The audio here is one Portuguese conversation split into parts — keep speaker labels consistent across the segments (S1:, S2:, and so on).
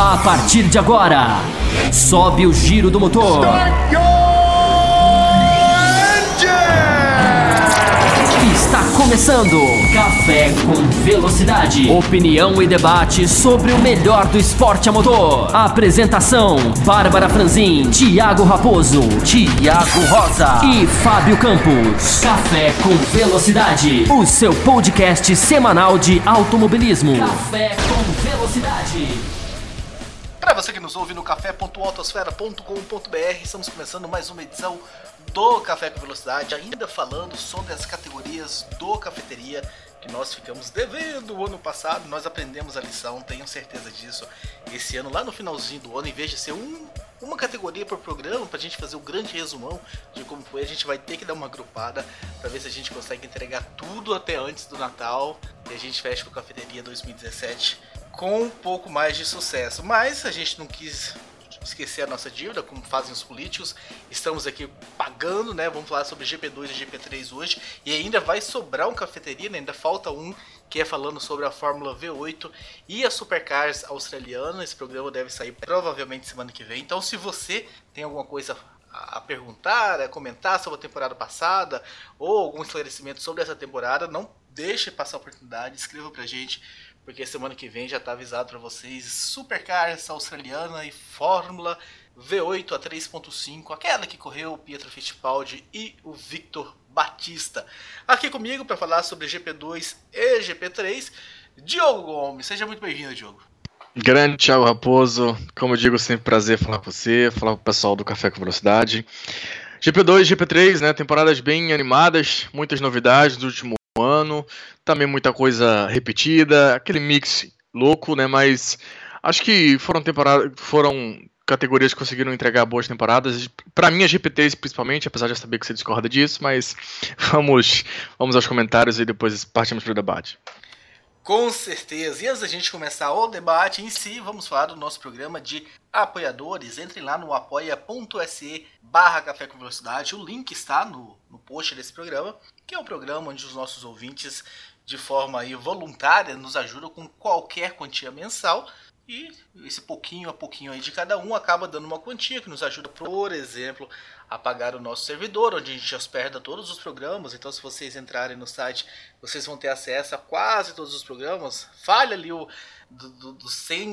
S1: A partir de agora, sobe o giro do motor. Está começando Café com Velocidade. Opinião e debate sobre o melhor do esporte a motor. Apresentação: Bárbara Franzin, Thiago Raposo, Thiago Rosa e Fábio Campos. Café com Velocidade, o seu podcast semanal de automobilismo. Café com Velocidade.
S2: Para você que nos ouve no café.autosfera.com.br, estamos começando mais uma edição do Café com Velocidade, ainda falando sobre as categorias do Cafeteria que nós ficamos devendo o ano passado. Nós aprendemos a lição, tenho certeza disso. Esse ano, lá no finalzinho do ano, em vez de ser uma categoria por programa, pra gente fazer o grande resumão de como foi, a gente vai ter que dar uma agrupada pra ver se a gente consegue entregar tudo até antes do Natal e a gente fecha com a Cafeteria 2017 com um pouco mais de sucesso. Mas a gente não quis esquecer a nossa dívida, como fazem os políticos. Estamos aqui pagando, né? Vamos falar sobre GP2 e GP3 hoje. E ainda vai sobrar um Cafeteria, né? Ainda falta um, que é falando sobre a Fórmula V8 e a Supercars australiana. Esse programa deve sair provavelmente semana que vem. Então, se você tem alguma coisa a perguntar, a comentar sobre a temporada passada ou algum esclarecimento sobre essa temporada, não deixe passar a oportunidade, escreva pra gente, porque semana que vem já está avisado para vocês Supercars australiana e Fórmula V8 a 3.5, aquela que correu o Pietro Fittipaldi e o Victor Batista. Aqui comigo para falar sobre GP2 e GP3, Diogo Gomes. Seja muito bem-vindo, Diogo.
S3: Grande Thiago Raposo, como eu digo, sempre prazer falar com você, falar com o pessoal do Café com Velocidade. GP2 e GP3, né, temporadas bem animadas, muitas novidades do último ano, também muita coisa repetida, aquele mix louco, né? Mas acho que foram categorias que conseguiram entregar boas temporadas. Para mim, a GP3 principalmente, apesar de eu saber que você discorda disso, mas vamos aos comentários e depois partimos para o debate.
S2: Com certeza. E antes da gente começar o debate em si, vamos falar do nosso programa de apoiadores. Entrem lá no apoia.se/Café com Velocidade. O link está no post desse programa, que é um programa onde os nossos ouvintes, de forma aí voluntária, nos ajudam com qualquer quantia mensal. E esse pouquinho a pouquinho aí de cada um acaba dando uma quantia que nos ajuda, por exemplo, a pagar o nosso servidor, onde a gente hospeda todos os programas. Então, se vocês entrarem no site, vocês vão ter acesso a quase todos os programas. Falha ali do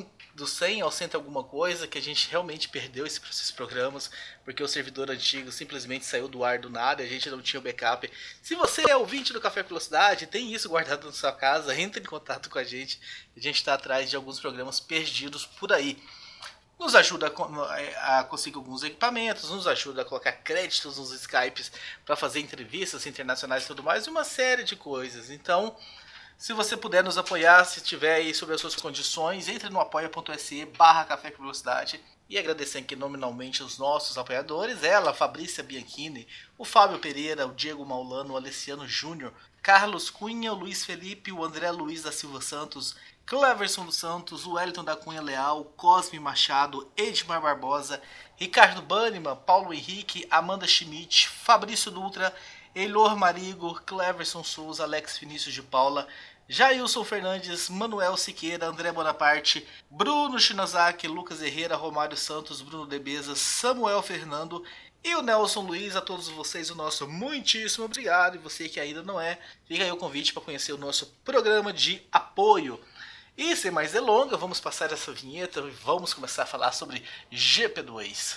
S2: 100 ao 100 alguma coisa, que a gente realmente perdeu esses programas, porque o servidor antigo simplesmente saiu do ar do nada e a gente não tinha o backup. Se você é ouvinte do Café com Velocidade, tem isso guardado na sua casa, entre em contato com a gente está atrás de alguns programas perdidos por aí. Nos ajuda a conseguir alguns equipamentos, nos ajuda a colocar créditos nos Skypes para fazer entrevistas internacionais e tudo mais, e uma série de coisas. Então, se você puder nos apoiar, se tiver aí sobre as suas condições, entre no apoia.se/Café com Velocidade. E agradecer aqui nominalmente os nossos apoiadores, ela, Fabrícia Bianchini, o Fábio Pereira, o Diego Maulano, o Alessiano Júnior, Carlos Cunha, o Luiz Felipe, o André Luiz da Silva Santos, Cleverson dos Santos, o Wellington da Cunha Leal, Cosme Machado, Edmar Barbosa, Ricardo Banniman, Paulo Henrique, Amanda Schmidt, Fabrício Dutra, Eilor Marigo, Cleverson Souza, Alex Vinícius de Paula, Jailson Fernandes, Manuel Siqueira, André Bonaparte, Bruno Shinozaki, Lucas Herrera, Romário Santos, Bruno Debeza, Samuel Fernando e o Nelson Luiz. A todos vocês o nosso muitíssimo obrigado. E você que ainda não é, fica aí o convite para conhecer o nosso programa de apoio. E sem mais delongas, vamos passar essa vinheta e vamos começar a falar sobre GP2.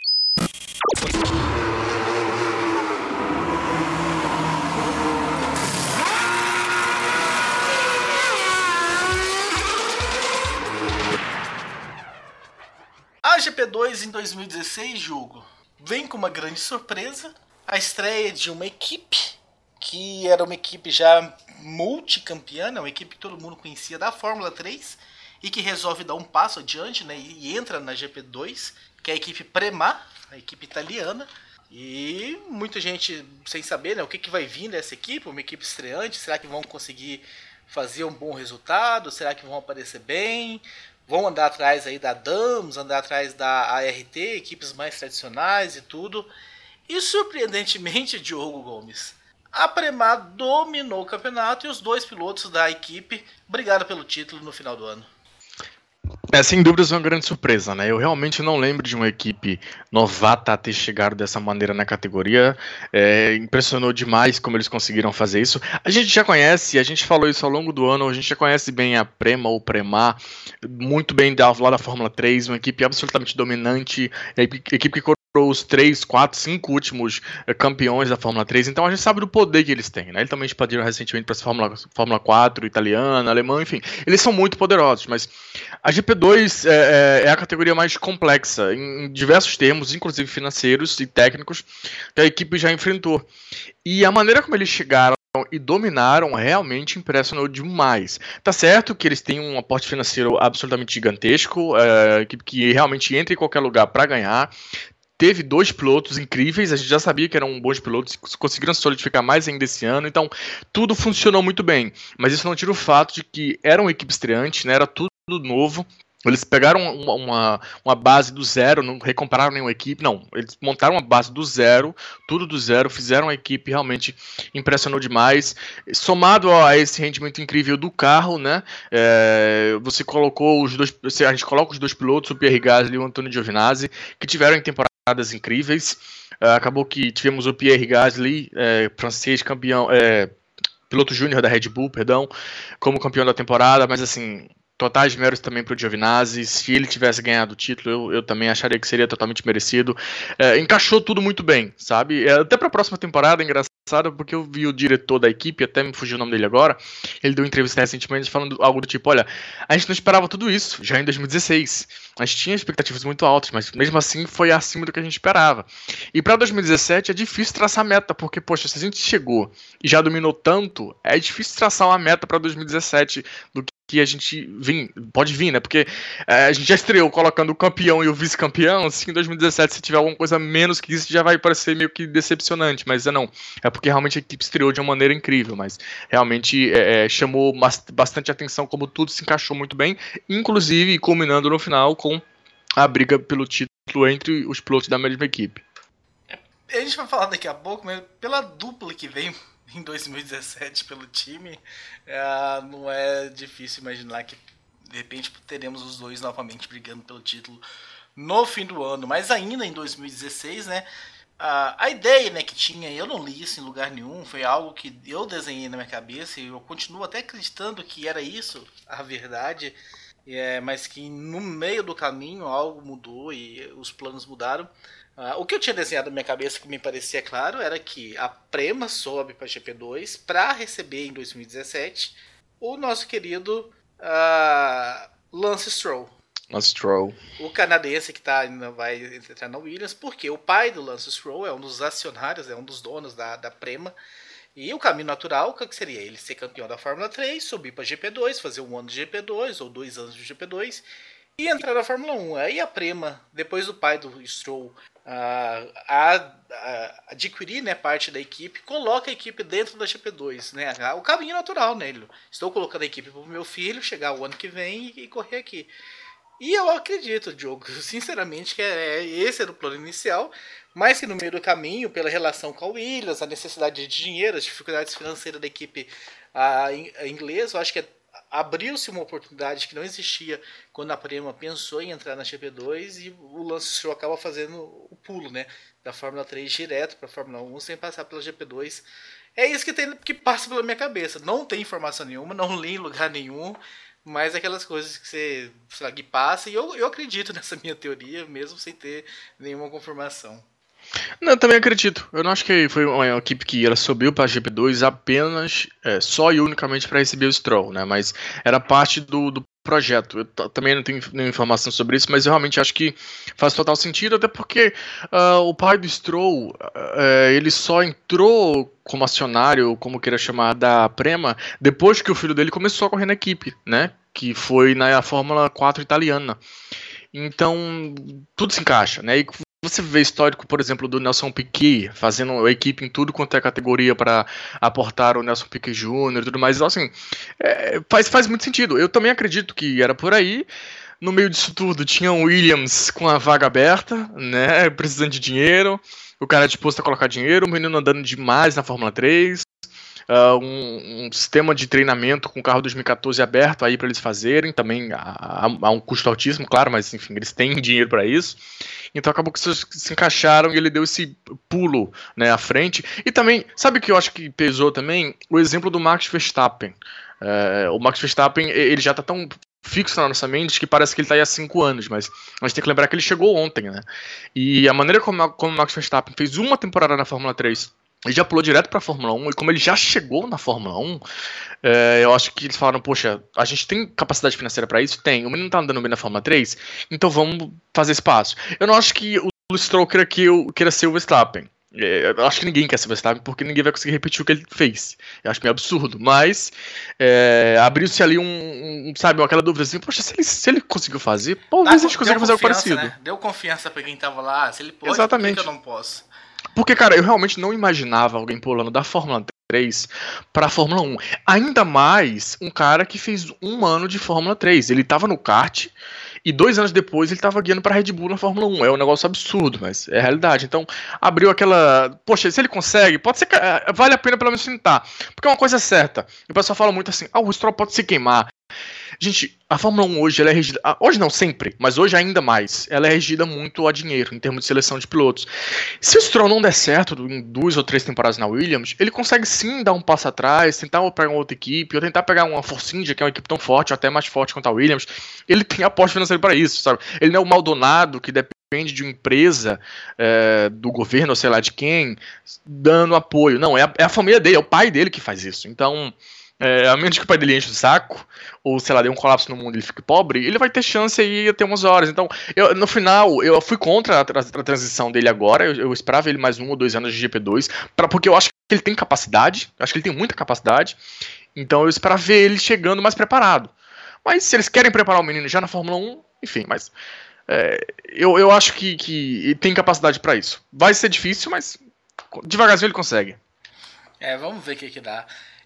S2: A GP2 em 2016, Diogo, vem com uma grande surpresa. A estreia de uma equipe que era uma equipe já multicampeã, uma equipe que todo mundo conhecia da Fórmula 3 e que resolve dar um passo adiante, né, e entra na GP2, que é a equipe Prema, a equipe italiana. E muita gente sem saber, né, o que vai vir dessa equipe, uma equipe estreante. Será que vão conseguir fazer um bom resultado? Será que vão aparecer bem? Vão andar atrás aí da Dams, andar atrás da ART, equipes mais tradicionais e tudo. E surpreendentemente, Diogo Gomes, a Prema dominou o campeonato e os dois pilotos da equipe brigaram pelo título no final do ano.
S3: Sem dúvidas uma grande surpresa, né? Eu realmente não lembro de uma equipe novata ter chegado dessa maneira na categoria. Impressionou demais como eles conseguiram fazer isso. A gente já conhece, a gente falou isso ao longo do ano, a gente já conhece bem a Prema ou Premar, muito bem lá da Fórmula 3, uma equipe absolutamente dominante, a equipe que os 3, 4, 5 últimos campeões da Fórmula 3, então a gente sabe do poder que eles têm, né? Eles também expandiram recentemente para a Fórmula 4, italiana, alemã, enfim, eles são muito poderosos, mas a GP2 é a categoria mais complexa, em diversos termos, inclusive financeiros e técnicos, que a equipe já enfrentou. E a maneira como eles chegaram e dominaram realmente impressionou demais. Tá certo que eles têm um aporte financeiro absolutamente gigantesco, equipe que realmente entra em qualquer lugar para ganhar. Teve 2 pilotos incríveis, a gente já sabia que eram bons pilotos, conseguiram se solidificar mais ainda esse ano, então tudo funcionou muito bem. Mas isso não tira o fato de que era uma equipe estreante, né, era tudo novo. Eles pegaram uma base do zero, não recompararam nenhuma equipe, não. Eles montaram uma base do zero, tudo do zero, fizeram a equipe, realmente impressionou demais. Somado a esse rendimento incrível do carro, né? Você colocou os dois, a gente coloca os 2 pilotos, o Pierre Gasly e o Antonio Giovinazzi, que tiveram em temporada incríveis. Acabou que tivemos o Pierre Gasly, francês, campeão, piloto júnior da Red Bull, perdão, como campeão da temporada, mas assim, totais méritos também para o Giovinazzi. Se ele tivesse ganhado o título, eu também acharia que seria totalmente merecido. Encaixou tudo muito bem, sabe? Até para a próxima temporada, engraçado, porque eu vi o diretor da equipe, até me fugiu o nome dele agora, ele deu uma entrevista recentemente falando algo do tipo, olha, a gente não esperava tudo isso, já em 2016. A gente tinha expectativas muito altas, mas mesmo assim foi acima do que a gente esperava. E para 2017 é difícil traçar meta, porque, poxa, se a gente chegou e já dominou tanto, é difícil traçar uma meta para 2017 do que a gente pode vir, né? Porque a gente já estreou colocando o campeão e o vice-campeão. Se em 2017 se tiver alguma coisa menos que isso, já vai parecer meio que decepcionante, mas não. É porque realmente a equipe estreou de uma maneira incrível, mas realmente chamou bastante atenção como tudo se encaixou muito bem, inclusive culminando no final com a briga pelo título entre os pilotos da mesma equipe.
S2: A gente vai falar daqui a pouco, mas pela dupla que veio em 2017 pelo time, não é difícil imaginar que de repente teremos os dois novamente brigando pelo título no fim do ano. Mas ainda em 2016, né, a ideia, né, que tinha, eu não li isso em lugar nenhum, foi algo que eu desenhei na minha cabeça e eu continuo até acreditando que era isso a verdade, mas que no meio do caminho algo mudou e os planos mudaram. O que eu tinha desenhado na minha cabeça, que me parecia claro, era que a Prema sobe para a GP2 para receber em 2017 o nosso querido Lance Stroll. O canadense que vai entrar na Williams, porque o pai do Lance Stroll é um dos acionários, é um dos donos da Prema. E o caminho natural, o que seria? Ele ser campeão da Fórmula 3, subir para a GP2, fazer um ano de GP2 ou 2 anos de GP2 e entrar na Fórmula 1. Aí a Prema, depois do pai do Stroll adquirir, né, parte da equipe, coloca a equipe dentro da GP2, né? O caminho natural, né? Estou colocando a equipe para o meu filho chegar o ano que vem e correr aqui. E eu acredito, Diogo, sinceramente, que esse era o plano inicial, mas que no meio do caminho, pela relação com a Williams, a necessidade de dinheiro, as dificuldades financeiras da equipe inglesa, eu acho que abriu-se uma oportunidade que não existia quando a Prema pensou em entrar na GP2 e o Lance Stroll acaba fazendo o pulo, né, da Fórmula 3 direto para a Fórmula 1 sem passar pela GP2. É isso que passa pela minha cabeça. Não tem informação nenhuma, não li em lugar nenhum, mas aquelas coisas que você, sei lá, que passa, e eu acredito nessa minha teoria, mesmo sem ter nenhuma confirmação.
S3: Não, eu também acredito. Eu não acho que foi uma equipe que ela subiu para a GP2 apenas, só e unicamente para receber o Stroll, né? Mas era parte do projeto. Eu também não tenho nenhuma informação sobre isso, mas eu realmente acho que faz total sentido, até porque o pai do Stroll, ele só entrou como acionário, como queira chamar, da Prema, depois que o filho dele começou a correr na equipe, né? Que foi na Fórmula 4 italiana. Então, tudo se encaixa, né? E você vê histórico, por exemplo, do Nelson Piquet fazendo a equipe em tudo quanto é categoria para aportar o Nelson Piquet Jr. e tudo mais. Então, assim, faz muito sentido. Eu também acredito que era por aí. No meio disso tudo, tinha o Williams com a vaga aberta, né? Precisando de dinheiro. O cara disposto a colocar dinheiro. O menino andando demais na Fórmula 3. um sistema de treinamento com o carro 2014 aberto aí para eles fazerem, também há um custo altíssimo, claro, mas enfim, eles têm dinheiro para isso. Então acabou que se encaixaram e ele deu esse pulo, né, à frente. E também, sabe o que eu acho que pesou também? O exemplo do Max Verstappen. O Max Verstappen, ele já tá tão fixo na nossa mente que parece que ele tá aí há 5 anos, mas a gente tem que lembrar que ele chegou ontem, né? E a maneira como o Max Verstappen fez uma temporada na Fórmula 3, ele já pulou direto pra Fórmula 1, e como ele já chegou na Fórmula 1, eu acho que eles falaram, poxa, a gente tem capacidade financeira pra isso? Tem. O menino tá andando bem na Fórmula 3, então vamos fazer espaço. Eu não acho que o Stroll queira ser o Verstappen. Eu acho que ninguém quer ser o Verstappen, porque ninguém vai conseguir repetir o que ele fez. Eu acho meio absurdo, mas abriu-se ali sabe, aquela dúvida assim, poxa, se ele conseguiu fazer, talvez a gente consiga fazer algo parecido.
S2: Né? Deu confiança pra quem tava lá, se ele pode,
S3: exatamente.
S2: Por que eu não posso?
S3: Porque, cara, eu realmente não imaginava alguém pulando da Fórmula 3 pra Fórmula 1. Ainda mais um cara que fez 1 ano de Fórmula 3. Ele tava no kart e 2 anos depois ele tava guiando pra Red Bull na Fórmula 1. É um negócio absurdo, mas é a realidade. Então, abriu aquela... Poxa, se ele consegue, pode ser que vale a pena pelo menos tentar. Porque é uma coisa certa. O pessoal fala muito assim, o Stroll pode se queimar. Gente, a Fórmula 1 hoje, ela é regida... Hoje não, sempre, mas hoje ainda mais. Ela é regida muito a dinheiro, em termos de seleção de pilotos. Se o Stroll não der certo em 2 ou 3 temporadas na Williams, ele consegue sim dar um passo atrás, tentar pegar uma outra equipe, ou tentar pegar uma Force India, que é uma equipe tão forte, ou até mais forte quanto a Williams. Ele tem aporte financeiro para isso, sabe? Ele não é o Maldonado, que depende de uma empresa, do governo, ou sei lá de quem, dando apoio. Não, é a família dele, é o pai dele que faz isso. Então... a menos que o pai dele enche o saco, ou sei lá, dê um colapso no mundo e ele fique pobre, ele vai ter chance aí até umas horas. Então, no final, eu fui contra a transição dele agora, eu esperava ele mais 1 ou 2 anos de GP2, porque eu acho que ele tem capacidade, acho que ele tem muita capacidade, então eu esperava ver ele chegando mais preparado. Mas se eles querem preparar o menino já na Fórmula 1, enfim, mas eu acho que tem capacidade para isso. Vai ser difícil, mas devagarzinho ele consegue.
S2: Vamos ver o que dá.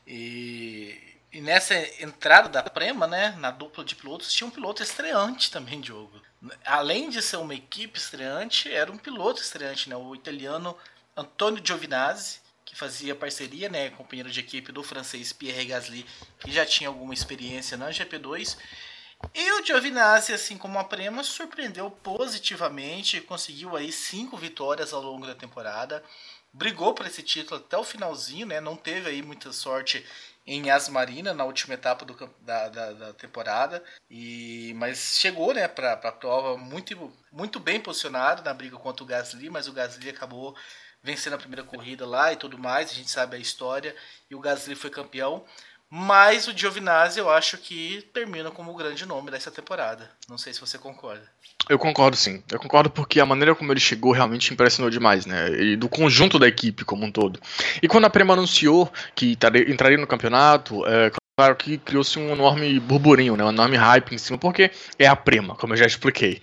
S2: E nessa entrada da Prema, né, na dupla de pilotos, tinha um piloto estreante também, Diogo. Além de ser uma equipe estreante, era um piloto estreante, né, o italiano Antonio Giovinazzi, que fazia parceria, né, companheiro de equipe do francês Pierre Gasly, que já tinha alguma experiência na GP2. E o Giovinazzi, assim como a Prema, surpreendeu positivamente, conseguiu aí 5 vitórias ao longo da temporada. Brigou por esse título até o finalzinho, né? Não teve aí muita sorte em Yas Marina na última etapa da temporada, mas chegou, né, para a prova muito, muito bem posicionado na briga contra o Gasly, mas o Gasly acabou vencendo a primeira corrida lá e tudo mais, a gente sabe a história, e o Gasly foi campeão. Mas o Giovinazzi eu acho que termina como o grande nome dessa temporada. Não sei se você concorda.
S3: Eu concordo sim. Eu concordo porque a maneira como ele chegou realmente impressionou demais, né? E do conjunto da equipe como um todo. E quando a Prema anunciou que entraria no campeonato, claro que criou-se um enorme burburinho, né? Um enorme hype em cima, porque é a Prema, como eu já expliquei.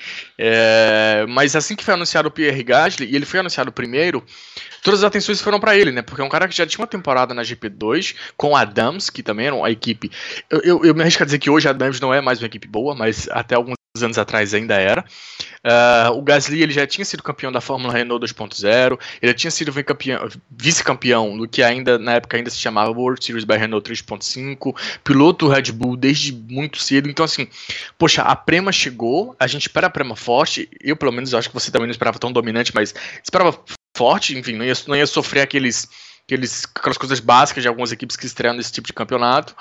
S3: Mas assim que foi anunciado o Pierre Gasly, e ele foi anunciado primeiro, todas as atenções foram pra ele, né? Porque é um cara que já tinha uma temporada na GP2 com a Adams, que também era uma equipe... Eu me arrisco a dizer que hoje a Adams não é mais uma equipe boa, mas até alguns anos atrás ainda era. O Gasly, ele já tinha sido campeão da Fórmula Renault 2.0, ele já tinha sido vice-campeão do que na época ainda se chamava World Series by Renault 3.5, piloto Red Bull desde muito cedo. Então assim, poxa, a Prema chegou, a gente espera a Prema forte, eu pelo menos acho que você também não esperava tão dominante, mas esperava forte, enfim, não ia sofrer aquelas coisas básicas de algumas equipes que estreiam nesse tipo de campeonato,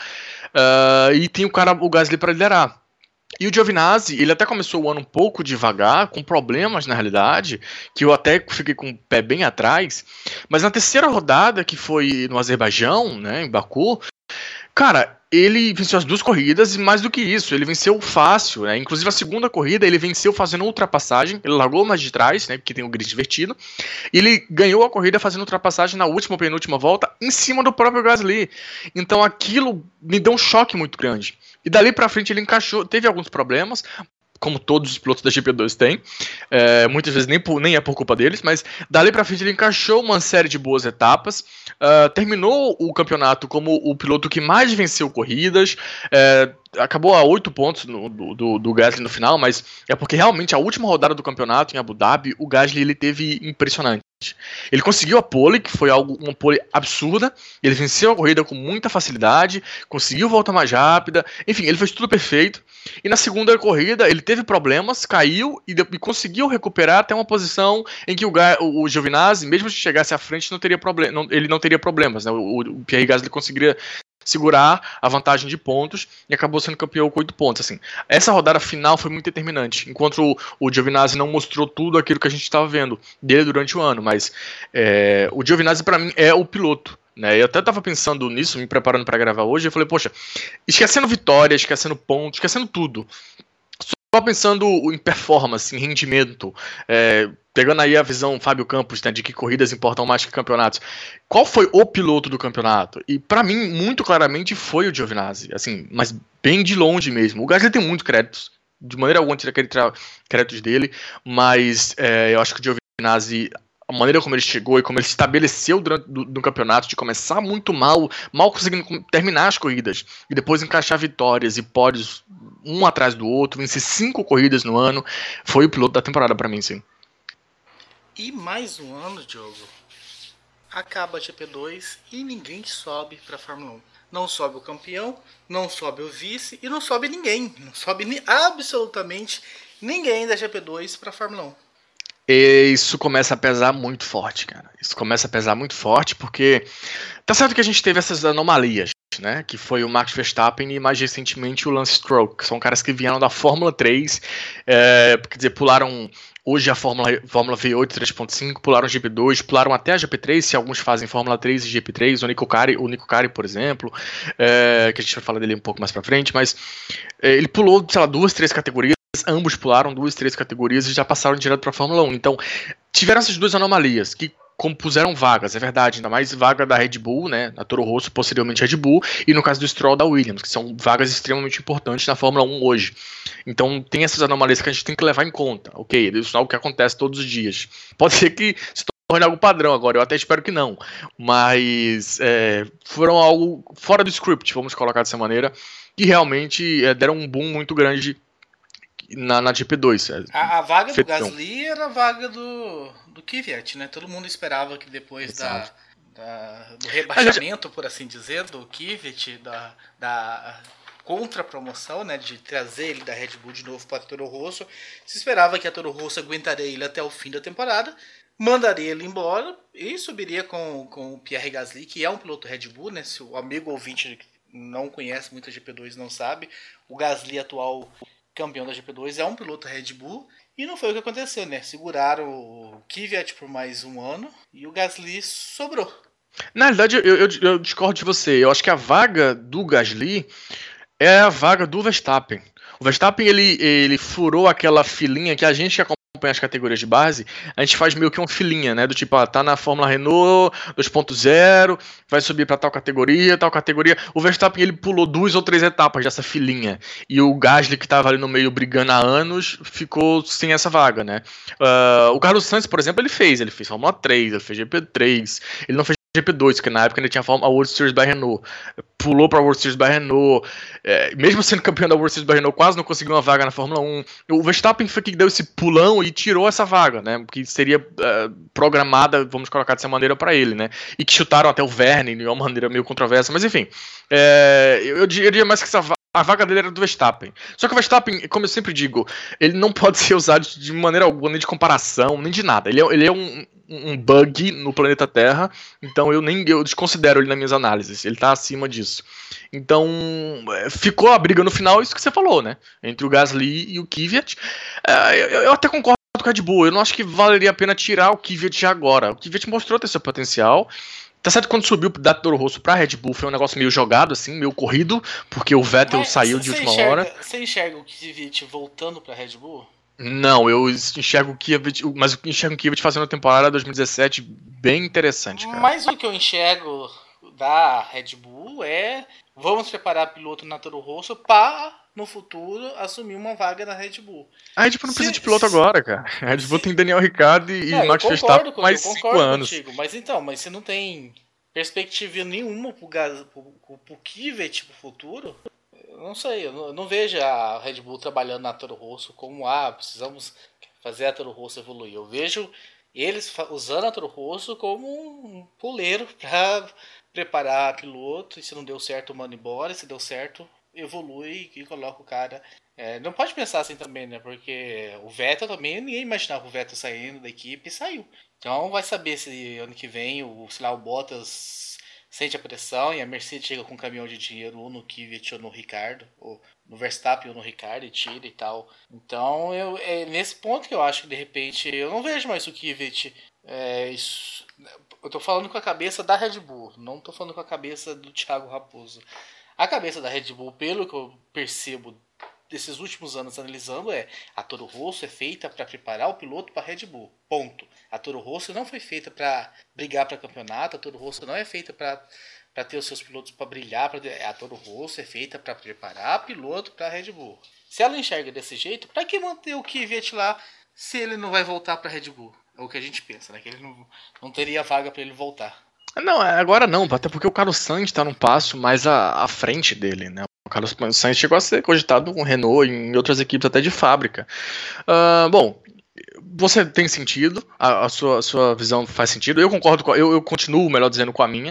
S3: e tem o Gasly para liderar. E o Giovinazzi, ele até começou o ano um pouco devagar, com problemas na realidade, que eu até fiquei com o pé bem atrás, mas na terceira rodada, que foi no Azerbaijão, né, em Baku, cara, ele venceu as 2 corridas e mais do que isso, ele venceu fácil, né? Inclusive a segunda corrida ele venceu fazendo ultrapassagem, ele largou mais de trás, né, porque tem o grid invertido, e ele ganhou a corrida fazendo ultrapassagem na última ou penúltima volta em cima do próprio Gasly. Então aquilo me deu um choque muito grande. E dali pra frente ele encaixou, teve alguns problemas, como todos os pilotos da GP2 têm, muitas vezes nem é por culpa deles, mas dali pra frente ele encaixou uma série de boas etapas, terminou o campeonato como o piloto que mais venceu corridas, acabou a 8 pontos do Gasly no final, mas é porque realmente a última rodada do campeonato em Abu Dhabi, o Gasly ele teve impressionante. Ele conseguiu a pole, que foi uma pole absurda, ele venceu a corrida com muita facilidade, conseguiu volta mais rápida, enfim, ele fez tudo perfeito. E na segunda corrida ele teve problemas, caiu e conseguiu recuperar até uma posição em que o Giovinazzi, mesmo se chegasse à frente, ele não teria problemas, né? O Pierre Gasly conseguiria segurar a vantagem de pontos e acabou sendo campeão com 8 pontos. Assim, essa rodada final foi muito determinante, enquanto o Giovinazzi não mostrou tudo aquilo que a gente estava vendo dele durante o ano, mas o Giovinazzi para mim é o piloto. Né? Eu até estava pensando nisso, me preparando para gravar hoje, eu falei, poxa, esquecendo vitória, esquecendo pontos, esquecendo tudo, só pensando em performance, em rendimento, pegando aí a visão Fábio Campos, né, de que corridas importam mais que campeonatos. Qual foi o piloto do campeonato? E para mim, muito claramente, foi o Giovinazzi, assim, mas bem de longe mesmo. O Gasly tem muitos créditos, de maneira alguma tira créditos dele, mas eu acho que o Giovinazzi, a maneira como ele chegou e como ele se estabeleceu durante do campeonato, de começar muito mal conseguindo terminar as corridas, e depois encaixar vitórias e pódios um atrás do outro, vencer 5 corridas no ano, foi o piloto da temporada para mim, sim.
S2: E mais um ano, Diogo, acaba a GP2 e ninguém sobe para a Fórmula 1. Não sobe o campeão, não sobe o vice e não sobe ninguém. Não sobe absolutamente ninguém da GP2 para a Fórmula 1.
S3: E isso começa a pesar muito forte, cara. Isso começa a pesar muito forte porque tá certo que a gente teve essas anomalias, né? Que foi o Max Verstappen e mais recentemente o Lance Stroll, que são caras que vieram da Fórmula 3, quer dizer, pularam hoje a Fórmula V8 3.5, pularam a GP2, pularam até a GP3, se alguns fazem Fórmula 3 e GP3, o Nico Kari, por exemplo, que a gente vai falar dele um pouco mais pra frente, mas ele pulou, sei lá, 2, 3 categorias, ambos pularam 2, 3 categorias e já passaram direto pra Fórmula 1, então tiveram essas duas anomalias, que compuseram vagas, é verdade, ainda mais vaga da Red Bull, né, da Toro Rosso, posteriormente Red Bull, e no caso do Stroll da Williams, que são vagas extremamente importantes na Fórmula 1 hoje. Então tem essas anomalias que a gente tem que levar em conta, ok, isso é algo que acontece todos os dias. Pode ser que se torne algo padrão agora, eu até espero que não, mas foram algo fora do script, vamos colocar dessa maneira, que realmente deram um boom muito grande na GP2.
S2: A vaga do Gasly era a vaga do Kvyat, né? Todo mundo esperava que depois do rebaixamento, por assim dizer, do Kvyat, da contra-promoção, né, de trazer ele da Red Bull de novo para a Toro Rosso, se esperava que a Toro Rosso aguentaria ele até o fim da temporada, mandaria ele embora e subiria com o Pierre Gasly, que é um piloto Red Bull, né? Se o amigo ouvinte não conhece muito a GP2 não sabe, o Gasly atual campeão da GP2 é um piloto Red Bull, e não foi o que aconteceu, né? Seguraram o Kvyat por mais um ano e o Gasly sobrou.
S3: Na realidade, eu discordo de você. Eu acho que a vaga do Gasly é a vaga do Verstappen. O Verstappen, ele furou aquela filinha que a gente que acompanha as categorias de base, a gente faz meio que uma filinha, né? Do tipo, tá na Fórmula Renault 2.0, vai subir pra tal categoria. O Verstappen, ele pulou 2 ou 3 etapas dessa filinha. E o Gasly, que tava ali no meio brigando há anos, ficou sem essa vaga, né? O Carlos Sainz, por exemplo, ele fez Fórmula 3, ele fez GP3, ele não fez GP2, que na época ele tinha a World Series by Renault, pulou para a World Series by Renault, mesmo sendo campeão da World Series by Renault, quase não conseguiu uma vaga na Fórmula 1. O Verstappen foi que deu esse pulão e tirou essa vaga, né, que seria programada, vamos colocar dessa maneira, para ele, né, e que chutaram até o Vergne de uma maneira meio controversa, mas enfim, eu diria mais que a vaga dele era do Verstappen. Só que o Verstappen, como eu sempre digo, ele não pode ser usado de maneira alguma, nem de comparação, nem de nada. Ele é um bug no planeta Terra, então eu desconsidero ele nas minhas análises. Ele tá acima disso. Então, ficou a briga no final, isso que você falou, né? Entre o Gasly e o Kvyat. Eu até concordo com o Red Bull. Eu não acho que valeria a pena tirar o Kvyat agora. O Kvyat mostrou ter seu potencial. Tá certo que quando subiu da Toro Rosso pra Red Bull foi um negócio meio jogado, assim, meio corrido, porque o Vettel saiu de última hora.
S2: Você enxerga o Kvyat voltando pra Red Bull?
S3: Não, eu enxergo o Kvyat, mas eu enxergo o Kvyat fazendo a temporada 2017 bem interessante, cara.
S2: Mas o que eu enxergo da Red Bull vamos preparar piloto na Toro Rosso para no futuro assumir uma vaga na Red Bull.
S3: A Red Bull não precisa de piloto agora, cara. A Red Bull tem Daniel Ricciardo e Max Verstappen por mais 5 anos.
S2: Contigo, mas você não tem perspectiva nenhuma pro Kvyat pro futuro? Eu não sei, eu não vejo a Red Bull trabalhando na Toro Rosso como precisamos fazer a Toro Rosso evoluir. Eu vejo eles usando a Toro Rosso como um puleiro para preparar piloto, e se não deu certo, manda embora, e se deu certo, evolui e coloca o cara. Não pode pensar assim também, né? Porque o Vettel também, ninguém imaginava o Vettel saindo da equipe e saiu. Então vai saber se ano que vem o Bottas sente a pressão e a Mercedes chega com um caminhão de dinheiro ou no Kvyat ou no Ricardo, ou no Verstappen ou no Ricardo e tira e tal. Então é nesse ponto que eu acho que de repente eu não vejo mais o Kvyat. Eu tô falando com a cabeça da Red Bull, não tô falando com a cabeça do Thiago Raposo. A cabeça da Red Bull, pelo que eu percebo desses últimos anos analisando, a Toro Rosso é feita para preparar o piloto para a Red Bull. Ponto. A Toro Rosso não foi feita para brigar para campeonato, a Toro Rosso não é feita para ter os seus pilotos para brilhar. A Toro Rosso é feita para preparar piloto para a Red Bull. Se ela enxerga desse jeito, para que manter o Kvyat lá se ele não vai voltar para a Red Bull? É o que a gente pensa, né? Que ele não teria vaga para ele voltar.
S3: Não, agora não, até porque o Carlos Sainz está num passo mais à frente dele, né? O Carlos Sainz chegou a ser cogitado com Renault e em outras equipes até de fábrica. Bom, você tem sentido, a sua visão faz sentido. Eu concordo, eu continuo, melhor dizendo, com a minha.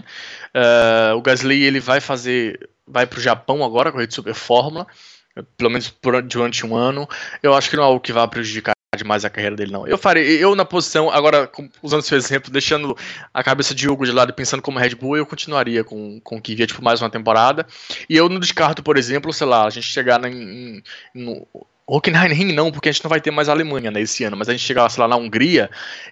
S3: O Gasly ele vai para o Japão agora, correr de Super Fórmula, pelo menos durante um ano. Eu acho que não é algo que vai prejudicar demais a carreira dele, não. Eu na posição, agora usando seu exemplo, deixando a cabeça de Hugo de lado e pensando como Red Bull, eu continuaria com o Kvyat por mais uma temporada. E eu não descarto, por exemplo, sei lá, a gente chegar no Hockenheimring não, porque a gente não vai ter mais a Alemanha, né, esse ano, mas a gente chegar, sei lá, na Hungria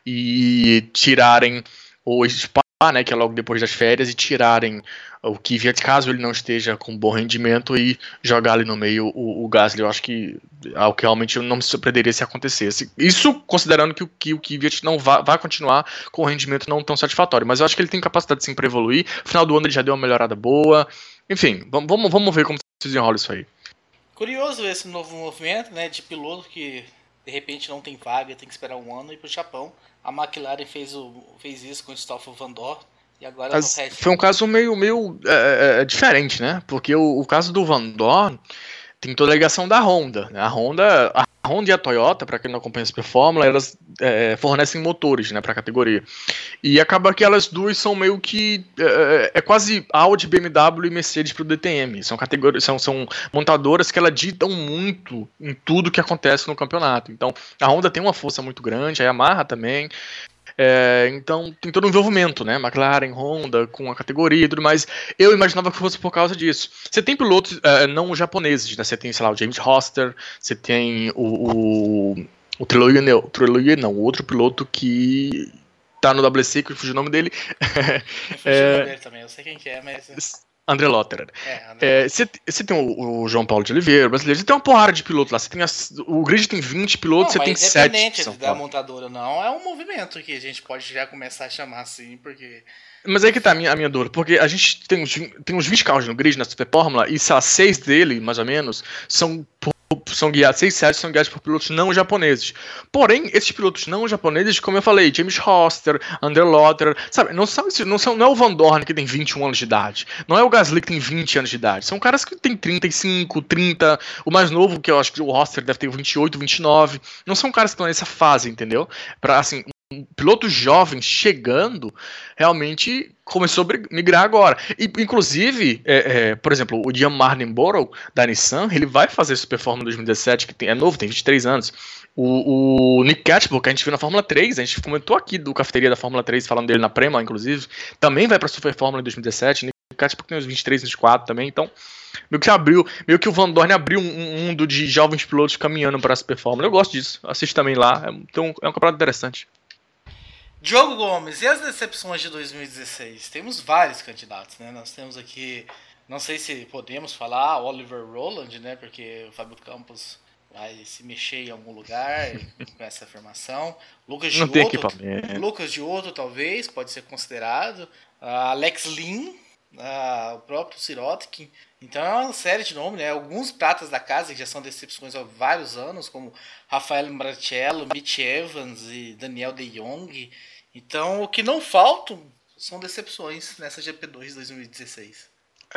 S3: e tirarem o Spa, né, que é logo depois das férias, e tirarem o Kvyat, caso ele não esteja com bom rendimento, e jogar ali no meio o Gasly. Eu acho que é algo que realmente não me surpreenderia se acontecesse. Isso considerando que o Kvyat não vai continuar com um rendimento não tão satisfatório, mas eu acho que ele tem capacidade sim para evoluir. No final do ano ele já deu uma melhorada boa. Enfim, vamos ver como se desenrola isso aí.
S2: Curioso esse novo movimento, né, de piloto que de repente não tem vaga, tem que esperar um ano e ir pro Japão. A McLaren fez isso com o Stoffel Van Dorn e agora no Red Bull.
S3: Foi um caso meio diferente, né? Porque o caso do Van Dorn tem toda a ligação da Honda, né? A Honda e a Toyota, para quem não acompanha a Super Fórmula, elas fornecem motores, né, para a categoria. E acaba que elas duas são meio que quase Audi, BMW e Mercedes para o DTM. São montadoras que elas ditam muito em tudo que acontece no campeonato. Então a Honda tem uma força muito grande, a Yamaha também. Então tem todo um envolvimento, né? McLaren, Honda, com a categoria e tudo mais. Eu imaginava que fosse por causa disso. Você tem pilotos não japoneses, né? Você tem, sei lá, o James Hoster, você tem o Trelawny, não, o outro piloto que tá no WC, que fugiu o nome dele.
S2: Dele também, eu sei quem que é, mas...
S3: André Lotterer. Você tem o João Paulo de Oliveira, o brasileiro. Você tem uma porrada de pilotos lá. Você tem o grid tem 20 pilotos, você tem 7.
S2: Independente da montadora, não, é um movimento que a gente pode já começar a chamar assim, porque...
S3: Mas aí que tá a minha dor, porque a gente tem uns 20 carros no grid na Super Fórmula, e sei lá, 6 dele, mais ou menos, são guiados, 6, 7 são guiados por pilotos não japoneses. Porém, esses pilotos não japoneses, como eu falei, James Hoster, André Lotterer, sabe, não é o Van Dorn que tem 21 anos de idade, não é o Gasly que tem 20 anos de idade, são caras que tem 35, 30, o mais novo, que eu acho que o Hoster deve ter 28, 29, não são caras que estão nessa fase, entendeu? Pra, assim, um piloto jovem chegando, realmente começou a migrar agora. E, inclusive, por exemplo, o Jan Mardenborough, da Nissan, ele vai fazer Super Fórmula 2017, que é novo, tem 23 anos. O Nick Catchpole, que a gente viu na Fórmula 3, a gente comentou aqui do Cafeteria da Fórmula 3, falando dele na Prema, inclusive, também vai para a Super Fórmula 2017. Nick Catchpole tem uns 23, 24 também, então... Meio que o Van Dorn abriu um mundo de jovens pilotos caminhando para a Super Fórmula. Eu gosto disso, assisto também lá, então é um campeonato interessante.
S2: Diogo Gomes, e as decepções de 2016? Temos vários candidatos, né? Nós temos aqui, não sei se podemos falar, Oliver Rowland, né? Porque o Fábio Campos vai se mexer em algum lugar com essa afirmação. Lucas Giotto, talvez, pode ser considerado. Alex Lynn, o próprio Sirotkin. Então é uma série de nomes, né? Alguns pratas da casa que já são decepções há vários anos, como Rafael Marcello, Mitch Evans e Daniel De Jong. Então o que não faltam são decepções nessa GP2 2016.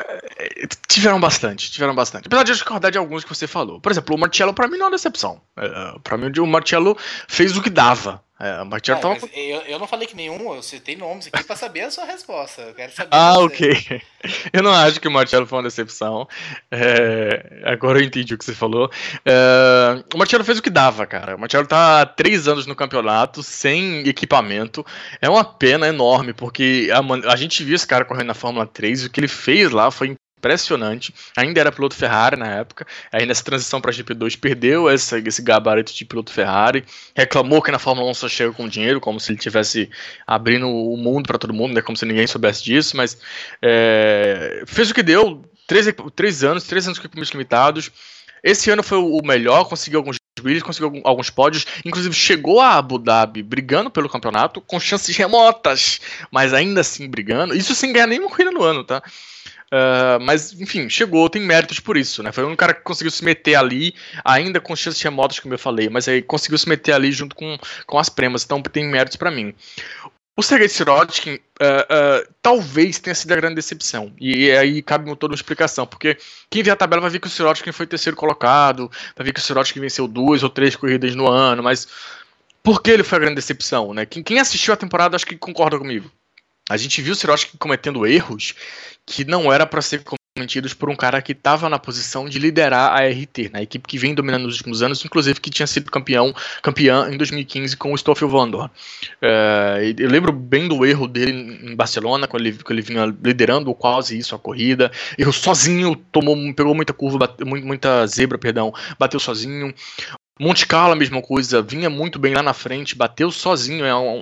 S3: Tiveram bastante. Apesar de eu discordar de alguns que você falou. Por exemplo, o Marcello pra mim não é uma decepção. Pra mim o Marcello fez o que dava. O Marcello tava...
S2: eu não falei que nenhum, eu citei nomes aqui pra saber a sua resposta. Eu quero saber.
S3: Ok. Eu não acho que o Marcello foi uma decepção. Agora eu entendi o que você falou. O Marcello fez o que dava, cara. O Marcello tá há 3 anos no campeonato, sem equipamento. É uma pena enorme, porque a gente viu esse cara correndo na Fórmula 3, o que ele fez lá foi impressionante. Ainda era piloto Ferrari na época. Aí nessa transição para GP2 perdeu esse gabarito de piloto Ferrari. Reclamou que na Fórmula 1 só chega com dinheiro, como se ele estivesse abrindo o mundo para todo mundo, né? Como se ninguém soubesse disso. Mas fez o que deu. 3 anos com equipamentos limitados. Esse ano foi o melhor, conseguiu alguns grilhos, conseguiu alguns pódios, inclusive chegou a Abu Dhabi brigando pelo campeonato, com chances remotas, mas ainda assim brigando. Isso sem ganhar nenhuma corrida no ano, tá? Mas, enfim, chegou, tem méritos por isso, né? Foi um cara que conseguiu se meter ali, ainda com chances remotas, como eu falei, mas aí conseguiu se meter ali junto com as premas, então tem méritos pra mim. O Sergei Sirotkin talvez tenha sido a grande decepção, e aí cabe toda uma explicação, porque quem vê a tabela vai ver que o Sirotkin foi terceiro colocado, vai ver que o Sirotkin venceu 2 ou 3 corridas no ano, mas por que ele foi a grande decepção, né? Quem assistiu a temporada acho que concorda comigo. A gente viu o Sirotkin cometendo erros que não era para ser cometidos por um cara que estava na posição de liderar a RT, né? A equipe que vem dominando nos últimos anos, inclusive que tinha sido campeã em 2015 com o Stoffel Vandoorne. Eu lembro bem do erro dele em Barcelona, quando ele vinha liderando quase isso a corrida. Errou sozinho, pegou muita curva, muita zebra, bateu sozinho. Monte Carlo, a mesma coisa, vinha muito bem lá na frente, bateu sozinho,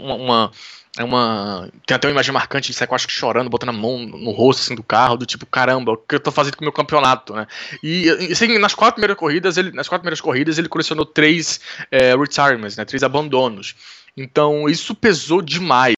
S3: tem até uma imagem marcante de Seco, acho que chorando, botando a mão no rosto assim, do carro, do tipo, caramba, o que eu tô fazendo com o meu campeonato, né? E assim, nas 4 primeiras corridas ele colecionou 3 retirements, né? 3 abandonos. Então isso pesou demais.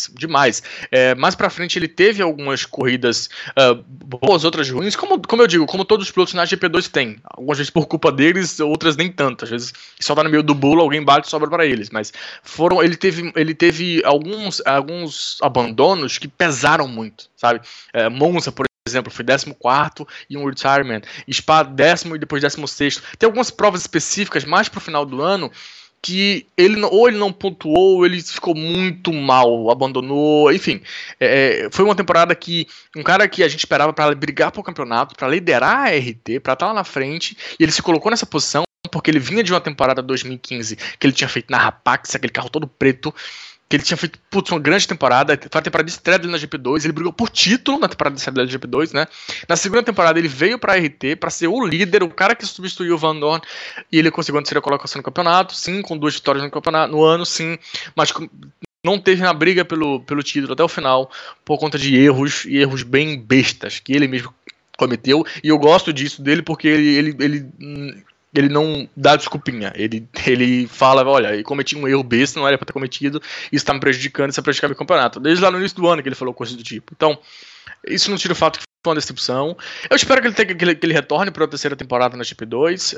S3: Mais pra frente ele teve algumas corridas boas, outras ruins, como eu digo, como todos os pilotos na GP2 têm, algumas vezes por culpa deles, outras nem tanto, às vezes só tá no meio do bolo, alguém bate e sobra pra eles, mas ele teve alguns abandonos que pesaram muito, sabe? Monza, por exemplo, foi 14º e um retirement, Spa 10º e depois 16º. Tem algumas provas específicas mais pro final do ano que ele não pontuou, ou ele ficou muito mal, abandonou, enfim. Foi uma temporada que um cara que a gente esperava para brigar pro campeonato, para liderar a RT, para estar lá na frente, e ele se colocou nessa posição porque ele vinha de uma temporada 2015 que ele tinha feito na Rapax, aquele carro todo preto, que ele tinha feito uma grande temporada, foi a temporada de estreia dele na GP2, ele brigou por título na temporada de estreia da GP2, né? Na segunda temporada ele veio pra RT para ser o líder, o cara que substituiu o Vandoorne, e ele conseguiu a terceira colocação no campeonato, sim, com 2 vitórias no ano, sim, mas não teve na briga pelo título até o final, por conta de erros bem bestas, que ele mesmo cometeu, e eu gosto disso dele porque ele não dá desculpinha, ele fala, olha, eu cometi um erro besta, não era pra ter cometido, isso tá me prejudicando, isso vai prejudicar meu campeonato. Desde lá no início do ano que ele falou coisa do tipo. Então, isso não tira o fato que foi uma decepção. Eu espero que ele retorne para a terceira temporada na GP2.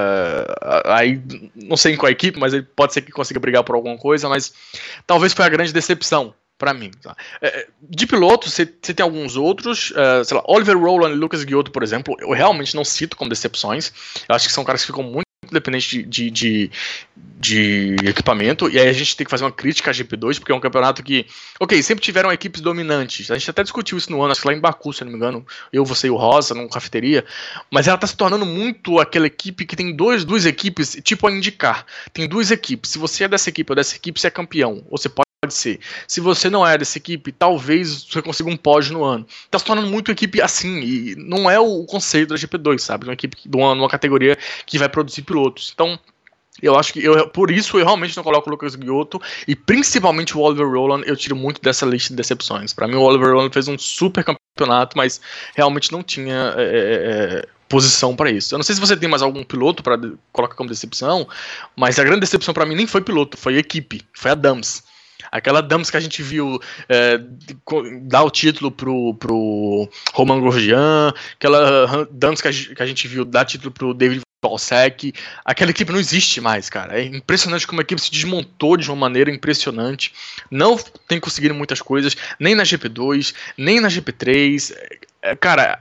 S3: Aí, não sei em qual equipe, mas ele pode ser que consiga brigar por alguma coisa, mas talvez foi a grande decepção pra mim. Tá? De piloto, você tem alguns outros, sei lá, Oliver Rowland e Lucas Giotto, por exemplo, eu realmente não cito como decepções. Eu acho que são caras que ficam muito dependentes de equipamento, e aí a gente tem que fazer uma crítica à GP2, porque é um campeonato que, sempre tiveram equipes dominantes. A gente até discutiu isso no ano, acho que lá em Baku, se não me engano, eu, você e o Rosa, numa cafeteria, mas ela tá se tornando muito aquela equipe que tem duas equipes, tipo a IndyCar. Tem 2 equipes, se você é dessa equipe ou dessa equipe, você é campeão, ou você pode ser. Se você não é dessa equipe, talvez você consiga um pódio no ano. Tá se tornando muito equipe assim, e não é o conceito da GP2, sabe? Uma equipe numa categoria que vai produzir pilotos. Então, eu acho que por isso eu realmente não coloco o Lucas Giotto, e principalmente o Oliver Rowland eu tiro muito dessa lista de decepções. Para mim o Oliver Rowland fez um super campeonato, mas realmente não tinha posição para isso. Eu não sei se você tem mais algum piloto para colocar como decepção, mas a grande decepção para mim nem foi piloto, foi equipe, foi a Dams. Aquela Dams que a gente viu dar o título pro Romain Grosjean, aquela Dams que a gente viu dar título pro David Valsec, aquela equipe não existe mais, cara. É impressionante como a equipe se desmontou de uma maneira impressionante. Não tem conseguido muitas coisas, nem na GP2, nem na GP3. Cara,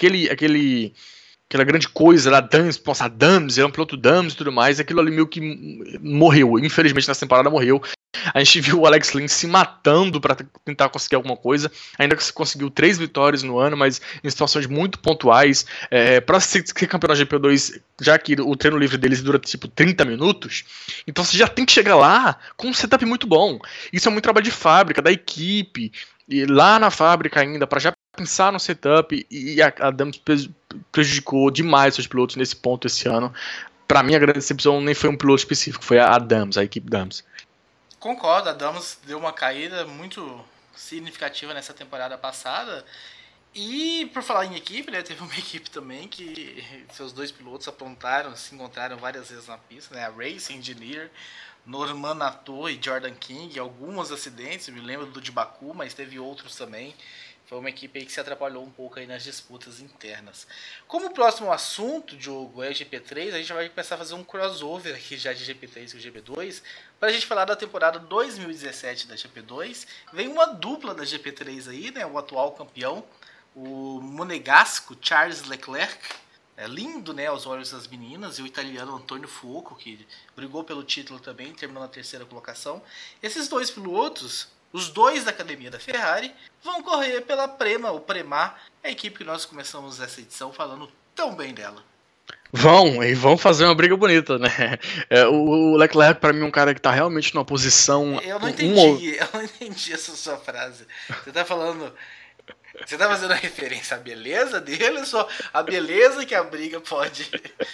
S3: aquela grande coisa lá, Dams, é um piloto Dams e tudo mais, aquilo ali meio que morreu, infelizmente nessa temporada morreu. A gente viu o Alex Lins se matando para tentar conseguir alguma coisa, ainda que conseguiu 3 vitórias no ano, mas em situações muito pontuais. Para ser campeão da GP2, já que o treino livre deles dura tipo 30 minutos, então você já tem que chegar lá com um setup muito bom. Isso é muito trabalho de fábrica, da equipe, e lá na fábrica ainda, para já pensar no setup, e a Dams prejudicou demais seus pilotos nesse ponto esse ano. Para mim, a grande decepção nem foi um piloto específico, foi a Dams, a equipe Dams.
S2: Concordo, a Dams deu uma caída muito significativa nessa temporada passada. E por falar em equipe, né, teve uma equipe também que seus 2 pilotos aprontaram, se encontraram várias vezes na pista, né, a Racing Engineer, Norman Nato e Jordan King, alguns acidentes, me lembro do de Baku, mas teve outros também. Foi uma equipe aí que se atrapalhou um pouco aí nas disputas internas. Como o próximo assunto, Diogo, é o GP3, a gente vai começar a fazer um crossover aqui já de GP3 e GP2, para a gente falar da temporada 2017 da GP2. Vem uma dupla da GP3 aí, né, o atual campeão, o monegasco Charles Leclerc, lindo, né, aos olhos das meninas, e o italiano Antonio Fuoco, que brigou pelo título também, terminou na 3ª colocação. Esses 2 pilotos, os 2 da academia da Ferrari, vão correr pela Prema, o Premar, a equipe que nós começamos essa edição falando tão bem dela.
S3: Vão fazer uma briga bonita, né? O Leclerc, pra mim, é um cara que tá realmente numa posição...
S2: Eu não entendi essa sua frase. Você tá fazendo referência à beleza dele ou só a beleza que a briga pode...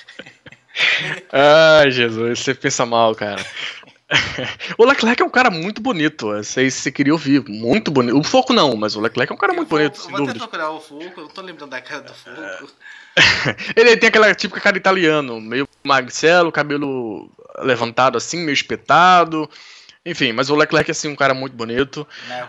S3: Ai, Jesus, você pensa mal, cara. O Leclerc é um cara muito bonito, você queria ouvir, muito bonito. O Foco não, mas o Leclerc é um cara muito bonito, sem
S2: dúvida. Vou até procurar o Foco, eu não tô lembrando da cara do Foco.
S3: Ele tem aquela típica cara italiano, meio magricelo, cabelo levantado assim, meio espetado. Enfim, mas o Leclerc é assim, um cara muito bonito.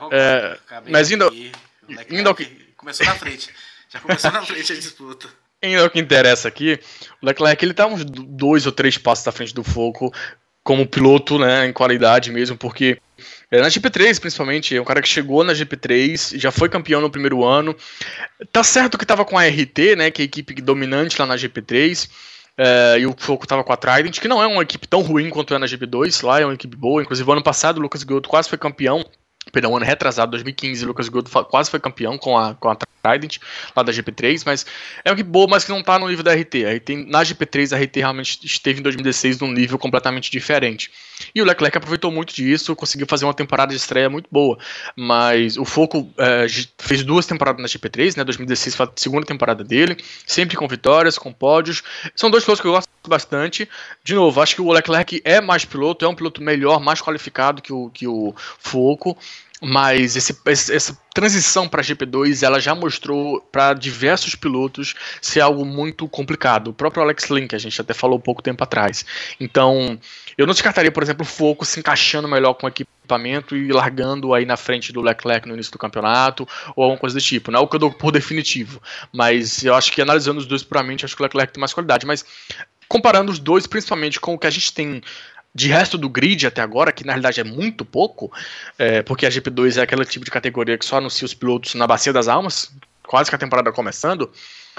S3: Mas ainda ao que...
S2: Começou na frente. Já começou na frente a disputa.
S3: Ainda ao que interessa aqui, o Leclerc ele tá uns 2 ou 3 passos à frente do Foco como piloto, né, em qualidade mesmo, porque na GP3 principalmente, é um cara que chegou na GP3, já foi campeão no primeiro ano. Tá certo que tava com a RT, né, que é a equipe dominante lá na GP3, e o Foco tava com a Trident, que não é uma equipe tão ruim quanto é na GP2, lá é uma equipe boa. Inclusive ano passado o Lucas Giotto quase foi campeão, perdão, ano retrasado, 2015, o Lucas Giotto quase foi campeão com a Trident, lá da GP3, mas é uma equipe boa, mas que não tá no nível da RT. Na GP3, a RT realmente esteve em 2016 num nível completamente diferente. E o Leclerc aproveitou muito disso, conseguiu fazer uma temporada de estreia muito boa, mas o Foco fez 2 temporadas na GP3, né, 2016 foi a 2ª temporada dele, sempre com vitórias, com pódios. São 2 pilotos que eu gosto bastante. De novo, acho que o Leclerc é mais piloto, é um piloto melhor, mais qualificado que o Foco. Mas essa transição para GP2 ela já mostrou para diversos pilotos ser algo muito complicado. O próprio Alex Lynn, que a gente até falou pouco tempo atrás. Então, eu não descartaria, por exemplo, o Foco se encaixando melhor com o equipamento e largando aí na frente do Leclerc no início do campeonato ou alguma coisa do tipo. Não é o que eu dou por definitivo, mas eu acho que analisando os 2 puramente, acho que o Leclerc tem mais qualidade. Mas comparando os 2, principalmente com o que a gente tem de resto do grid até agora, que na realidade é muito pouco, porque a GP2 é aquele tipo de categoria que só anuncia os pilotos na Bacia das Almas, quase que a temporada começando,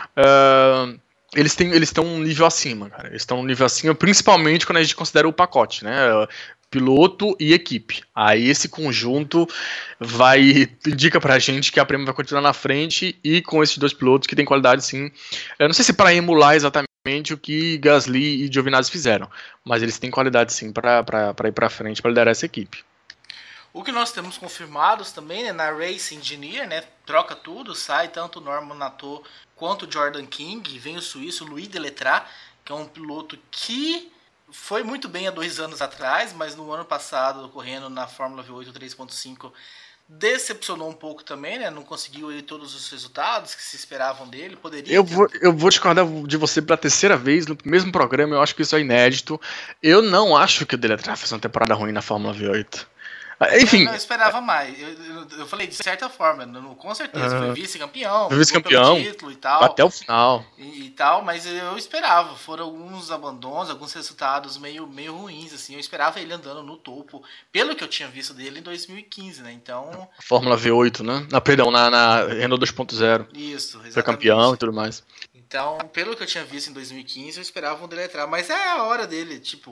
S3: eles estão um nível acima, cara. Eles estão um nível acima, principalmente quando a gente considera o pacote, né? Piloto e equipe. Aí esse conjunto indica pra gente que a Prema vai continuar na frente e com esses 2 pilotos que tem qualidade sim. Eu não sei se para emular exatamente o que Gasly e Giovinazzi fizeram, mas eles têm qualidade sim para ir para frente, para liderar essa equipe.
S2: O que nós temos confirmados também, né, na Racing Engineer, né, troca tudo, sai tanto o Norman Nato quanto o Jordan King, vem o suíço Louis Deletrat, que é um piloto que foi muito bem há 2 anos atrás, mas no ano passado, correndo na Fórmula V8 3.5, decepcionou um pouco também, né? Não conseguiu ir todos os resultados que se esperavam dele.
S3: Eu vou discordar de você pela 3ª vez no mesmo programa. Eu acho que isso é inédito. Eu não acho que o Deletrat fez uma temporada ruim na Fórmula V8. Enfim.
S2: Eu não esperava mais. Eu falei de certa forma, com certeza. Foi vice-campeão.
S3: Vice-campeão.
S2: Título e tal.
S3: Até o final.
S2: E tal, mas eu esperava. Foram alguns abandonos, alguns resultados meio ruins, assim. Eu esperava ele andando no topo, pelo que eu tinha visto dele em 2015, né? Então.
S3: Fórmula V8, né? Perdão, na Renault 2.0.
S2: Isso, exatamente.
S3: Foi campeão e tudo mais.
S2: Então, pelo que eu tinha visto em 2015, eu esperava um Deletrat, mas é a hora dele, tipo,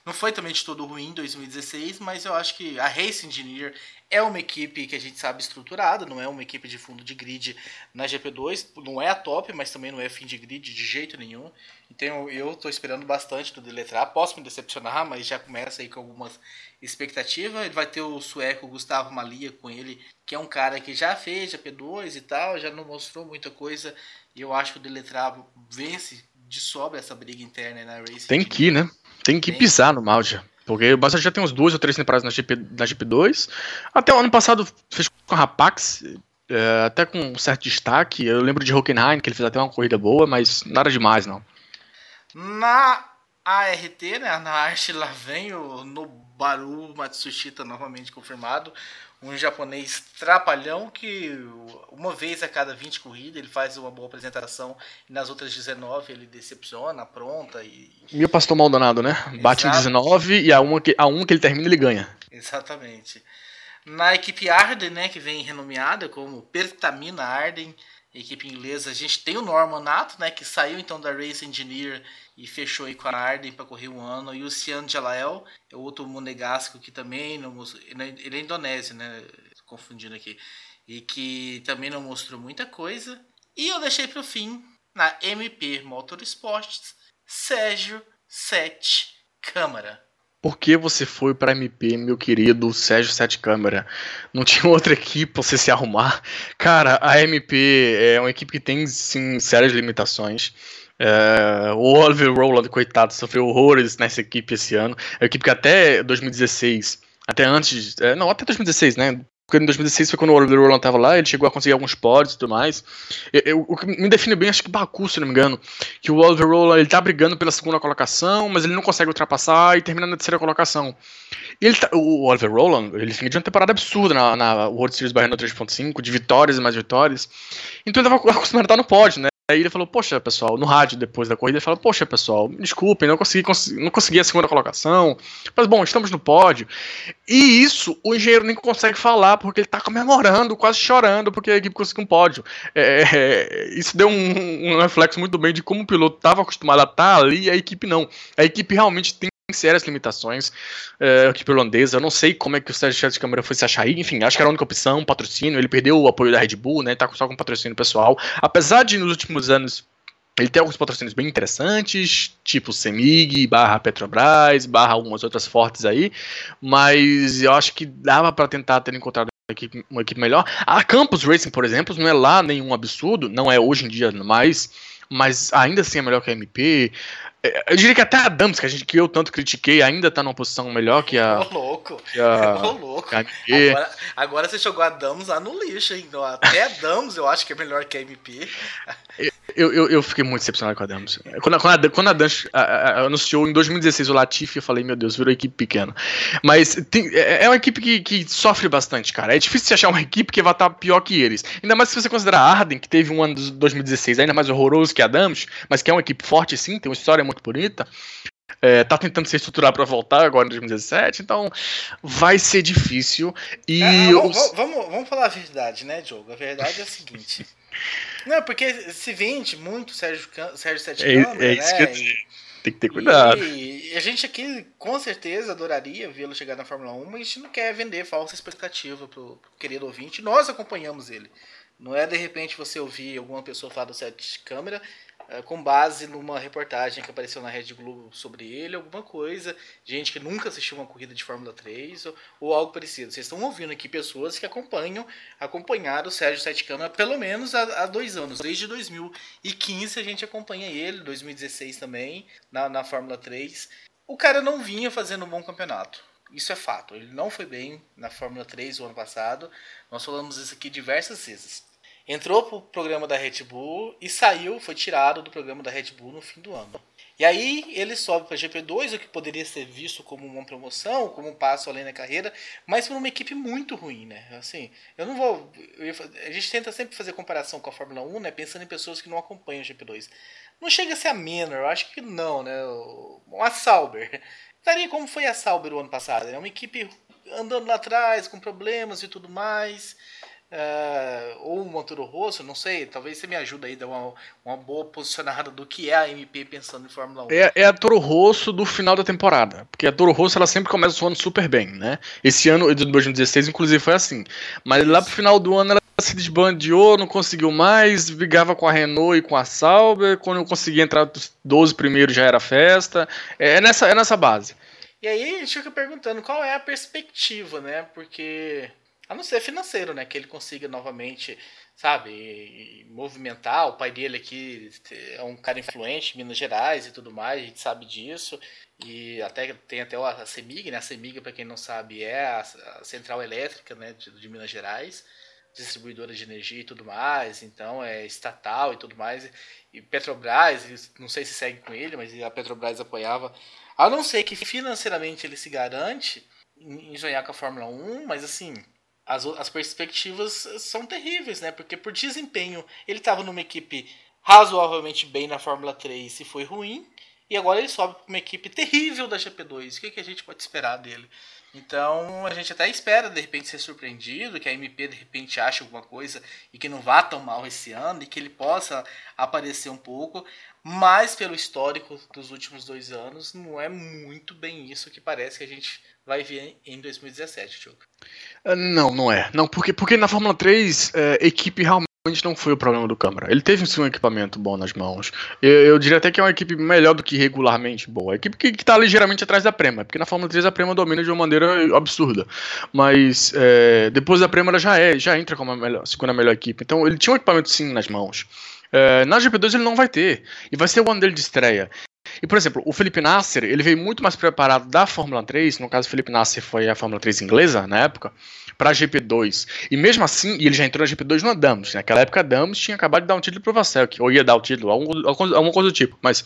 S2: Não foi também de todo ruim em 2016, mas eu acho que a Race Engineer é uma equipe que a gente sabe estruturada, não é uma equipe de fundo de grid na GP2, não é a top, mas também não é fim de grid de jeito nenhum. Então eu tô esperando bastante do Deletrar, posso me decepcionar, mas já começa aí com algumas expectativas. Ele vai ter o sueco Gustavo Malia com ele, que é um cara que já fez GP2 e tal, já não mostrou muita coisa, e eu acho que o Deletrar vence de sobra essa briga interna na Race.
S3: Tem que ir, né? Tem que pisar no Maldia. Porque o Basta já tem uns 2 ou 3 temporadas na GP2. Até o ano passado fez com a Rapax, até com um certo destaque. Eu lembro de Hockenheim, que ele fez até uma corrida boa, mas nada demais, não.
S2: Na ART, né, na arte, lá vem o Noboru Matsushita novamente confirmado. Um japonês trapalhão que uma vez a cada 20 corridas ele faz uma boa apresentação e nas outras 19 ele decepciona, apronta e...
S3: Meu pastor Maldonado, né? Bate em 19 e a uma que ele termina ele ganha.
S2: Exatamente. Na equipe Arden, né, que vem renomeada como Pertamina Arden, equipe inglesa, a gente tem o Norman Nato, né, que saiu então da Race Engineer e fechou aí com a Arden para correr um ano, e o Cian Jalael, é outro monegasco que também não mostrou, ele é indonésio, né, confundindo aqui, e que também não mostrou muita coisa. E eu deixei para o fim, na MP Motorsports, Sérgio Sete Câmara.
S3: Por que você foi pra MP, meu querido Sérgio Sete Câmara? Não tinha outra equipe pra você se arrumar? Cara, a MP é uma equipe que tem, sim, sérias limitações. O Oliver Rowland, coitado, sofreu horrores nessa equipe esse ano. É uma equipe que até 2016, até antes, até 2016, né? Porque em 2016 foi quando o Oliver Rowland tava lá, ele chegou a conseguir alguns pódios e tudo mais. O que me define bem, acho que Baku, se não me engano, que o Oliver Rowland, ele tá brigando pela segunda colocação, mas ele não consegue ultrapassar e termina na terceira colocação. E o Oliver Rowland, ele vinha de uma temporada absurda na World Series Renault 3.5, de vitórias e mais vitórias. Então ele tava acostumado a estar no pódio, né? Aí ele falou, poxa, pessoal, no rádio depois da corrida, ele falou, poxa, pessoal, me desculpem, não consegui a segunda colocação, mas bom, estamos no pódio. E isso o engenheiro nem consegue falar, porque ele tá comemorando, quase chorando, porque a equipe conseguiu um pódio. Isso deu um reflexo muito bem de como o piloto estava acostumado a estar ali e a equipe não. A equipe realmente tem sérias limitações, a equipe holandesa. Eu não sei como é que o Sérgio Sete Câmara foi se achar aí, enfim, acho que era a única opção, patrocínio, ele perdeu o apoio da Red Bull, né, tá só com patrocínio pessoal, apesar de nos últimos anos ele tem alguns patrocínios bem interessantes, tipo Semig, Petrobras, algumas outras fortes aí, mas eu acho que dava para tentar ter encontrado uma equipe melhor. A Campus Racing, por exemplo, não é lá nenhum absurdo, não é hoje em dia mais, mas ainda assim é melhor que a MP. Eu diria que até a Dams, que eu tanto critiquei, ainda tá numa posição melhor que a...
S2: Ô, louco.
S3: Que a MP.
S2: Agora você jogou a Dams lá no lixo, hein? Então, até a Dams eu acho que é melhor que a MP.
S3: Eu fiquei muito decepcionado com a Dams. Quando a Dams anunciou em 2016 o Latifi, eu falei, meu Deus, virou equipe pequena. Mas é uma equipe que sofre bastante, cara. É difícil você achar uma equipe que vai estar pior que eles. Ainda mais se você considerar a Arden, que teve um ano de 2016 ainda mais horroroso que a Dams, mas que é uma equipe forte sim, tem uma história muito bonita. Tá tentando se estruturar para voltar agora em 2017, então vai ser difícil. E
S2: vamos falar a verdade, né, Diogo? A verdade é a seguinte. Não, porque se vende muito Sérgio Sete Câmara, né?
S3: Tem que ter cuidado.
S2: E a gente aqui com certeza adoraria vê-lo chegar na Fórmula 1, mas a gente não quer vender falsa expectativa pro querido ouvinte. Nós acompanhamos ele. Não é de repente você ouvir alguma pessoa falar do Sete Câmara com base numa reportagem que apareceu na Red Bull sobre ele, alguma coisa, gente que nunca assistiu uma corrida de Fórmula 3 ou algo parecido. Vocês estão ouvindo aqui pessoas que acompanharam o Sérgio Sete Câmara pelo menos há 2 anos. Desde 2015 a gente acompanha ele, 2016 também, na Fórmula 3. O cara não vinha fazendo um bom campeonato. Isso é fato. Ele não foi bem na Fórmula 3 o ano passado. Nós falamos isso aqui diversas vezes. Entrou pro programa da Red Bull e foi tirado do programa da Red Bull no fim do ano. E aí ele sobe para GP2, o que poderia ser visto como uma promoção, como um passo além da carreira, mas por uma equipe muito ruim, né? Assim, a gente tenta sempre fazer comparação com a Fórmula 1, né? Pensando em pessoas que não acompanham o GP2. Não chega a ser a Manor, eu acho que não, né? A Sauber. Estaria como foi a Sauber o ano passado, né? Uma equipe andando lá atrás, com problemas e tudo mais. ou uma Toro Rosso, não sei, talvez você me ajude aí a dar uma boa posicionada do que é a MP pensando em Fórmula 1.
S3: É a Toro Rosso do final da temporada, porque a Toro Rosso ela sempre começa o ano super bem, né? Esse ano de 2016 inclusive foi assim, mas lá pro final do ano ela se desbandeou, não conseguiu mais, brigava com a Renault e com a Sauber, quando eu consegui entrar dos 12 primeiros já era festa, é nessa base.
S2: E aí a gente fica perguntando qual é a perspectiva, né? Porque, a não ser financeiro, né? Que ele consiga novamente, sabe, movimentar. O pai dele aqui é um cara influente em Minas Gerais e tudo mais, a gente sabe disso. E tem até a CEMIG, né? A CEMIG, para quem não sabe, é a central elétrica, né, de Minas Gerais, distribuidora de energia e tudo mais, então é estatal e tudo mais. E Petrobras, não sei se segue com ele, mas a Petrobras apoiava. A não ser que financeiramente ele se garante em sonhar com a Fórmula 1, mas assim, as perspectivas são terríveis, né? Porque por desempenho, ele estava numa equipe razoavelmente bem na Fórmula 3 e foi ruim, e agora ele sobe para uma equipe terrível da GP2. O que a gente pode esperar dele? Então a gente até espera de repente ser surpreendido, que a MP de repente ache alguma coisa e que não vá tão mal esse ano e que ele possa aparecer um pouco, mas pelo histórico dos últimos 2 anos não é muito bem isso que parece que a gente vai ver em 2017, Tio.
S3: Não é. Não, porque na Fórmula 3 equipe realmente não foi o problema do Câmara. Ele teve sim um equipamento bom nas mãos. Eu diria até que é uma equipe melhor do que regularmente boa. A equipe que está ligeiramente atrás da Prema, porque na Fórmula 3 a Prema domina de uma maneira absurda. Mas depois da Prema ela já entra como a segunda melhor equipe. Então ele tinha um equipamento sim nas mãos. Na GP2 ele não vai ter. E vai ser o ano dele de estreia. E, por exemplo, o Felipe Nasser, ele veio muito mais preparado da Fórmula 3, no caso o Felipe Nasser foi a Fórmula 3 inglesa, na época, para a GP2. E mesmo assim, ele já entrou na GP2 no Adams. Naquela época, a Adams tinha acabado de dar um título para o Vasselk, ou ia dar o título, alguma coisa do tipo. Mas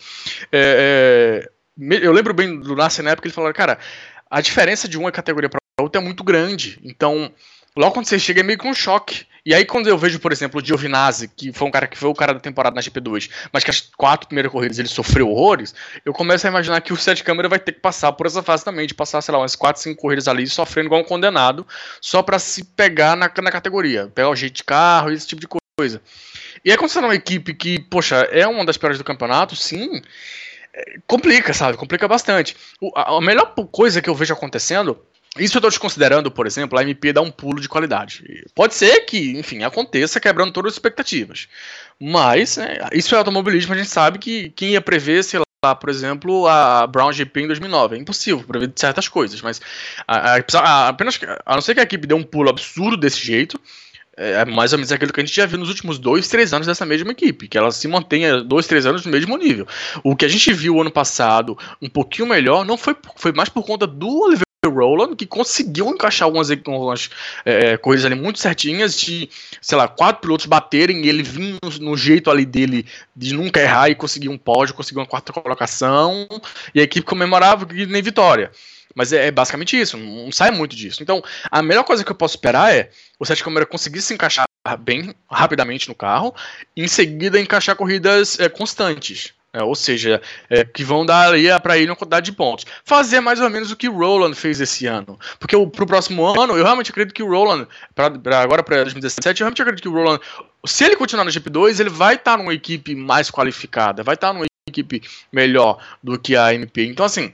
S3: eu lembro bem do Nasser na época, ele falou, cara, a diferença de uma categoria para outra é muito grande. Então, logo quando você chega é meio que um choque. E aí quando eu vejo, por exemplo, o Giovinazzi, que foi o cara da temporada na GP2, mas que as 4 primeiras corridas ele sofreu horrores, eu começo a imaginar que o Sete Câmara vai ter que passar por essa fase também, de passar, sei lá, umas 4, 5 corridas ali, sofrendo igual um condenado, só pra se pegar na categoria, pegar o jeito de carro e esse tipo de coisa. E aí quando você tá numa equipe que, poxa, é uma das piores do campeonato, sim, complica, sabe? Complica bastante. A melhor coisa que eu vejo acontecendo, isso eu estou desconsiderando, por exemplo, a MP dar um pulo de qualidade. Pode ser que, enfim, aconteça quebrando todas as expectativas. Mas, isso é automobilismo, a gente sabe que quem ia prever, sei lá, por exemplo, a Brown GP em 2009. É impossível prever certas coisas, mas apenas, a não ser que a equipe dê um pulo absurdo desse jeito, é mais ou menos aquilo que a gente já viu nos últimos 2, 3 anos dessa mesma equipe, que ela se mantenha 2, 3 anos no mesmo nível. O que a gente viu ano passado, um pouquinho melhor, não foi mais por conta do Oliver Rowland, que conseguiu encaixar algumas coisas ali muito certinhas, de, sei lá, 4 pilotos baterem e ele vir no jeito ali dele de nunca errar e conseguir um pódio, conseguir uma 4ª colocação, e a equipe comemorava que nem vitória. Mas é basicamente isso, não sai muito disso. Então, a melhor coisa que eu posso esperar é o Sete Câmara conseguir se encaixar bem rapidamente no carro, e em seguida encaixar corridas constantes. Ou seja, que vão dar ali para ele uma quantidade de pontos. Fazer mais ou menos o que o Rowland fez esse ano. Porque pro próximo ano, eu realmente acredito que o Rowland, agora para 2017, eu realmente acredito que o Rowland, se ele continuar no GP2, ele vai estar numa equipe mais qualificada, vai estar numa equipe melhor do que a MP. Então, assim,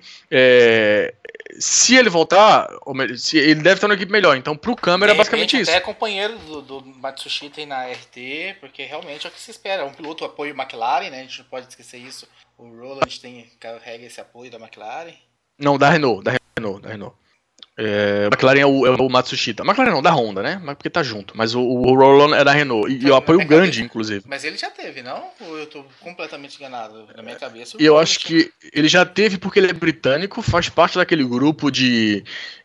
S3: se ele voltar, ele deve estar numa equipe melhor. Então, pro Câmara é basicamente isso.
S2: É companheiro do Matsushita na RT, porque realmente é o que se espera. Um piloto apoia o McLaren, né? A gente não pode esquecer isso. O Rowland carrega esse apoio da McLaren.
S3: Não, da Renault. A McLaren é o Matsushita. A McLaren não, da Honda, né? Mas porque tá junto. Mas o Rowland é da Renault. E eu apoio grande, inclusive.
S2: Mas ele já teve, não? Ou eu tô completamente enganado? Na minha cabeça.
S3: E eu acho que ele já teve porque ele é britânico, faz parte daquele grupo de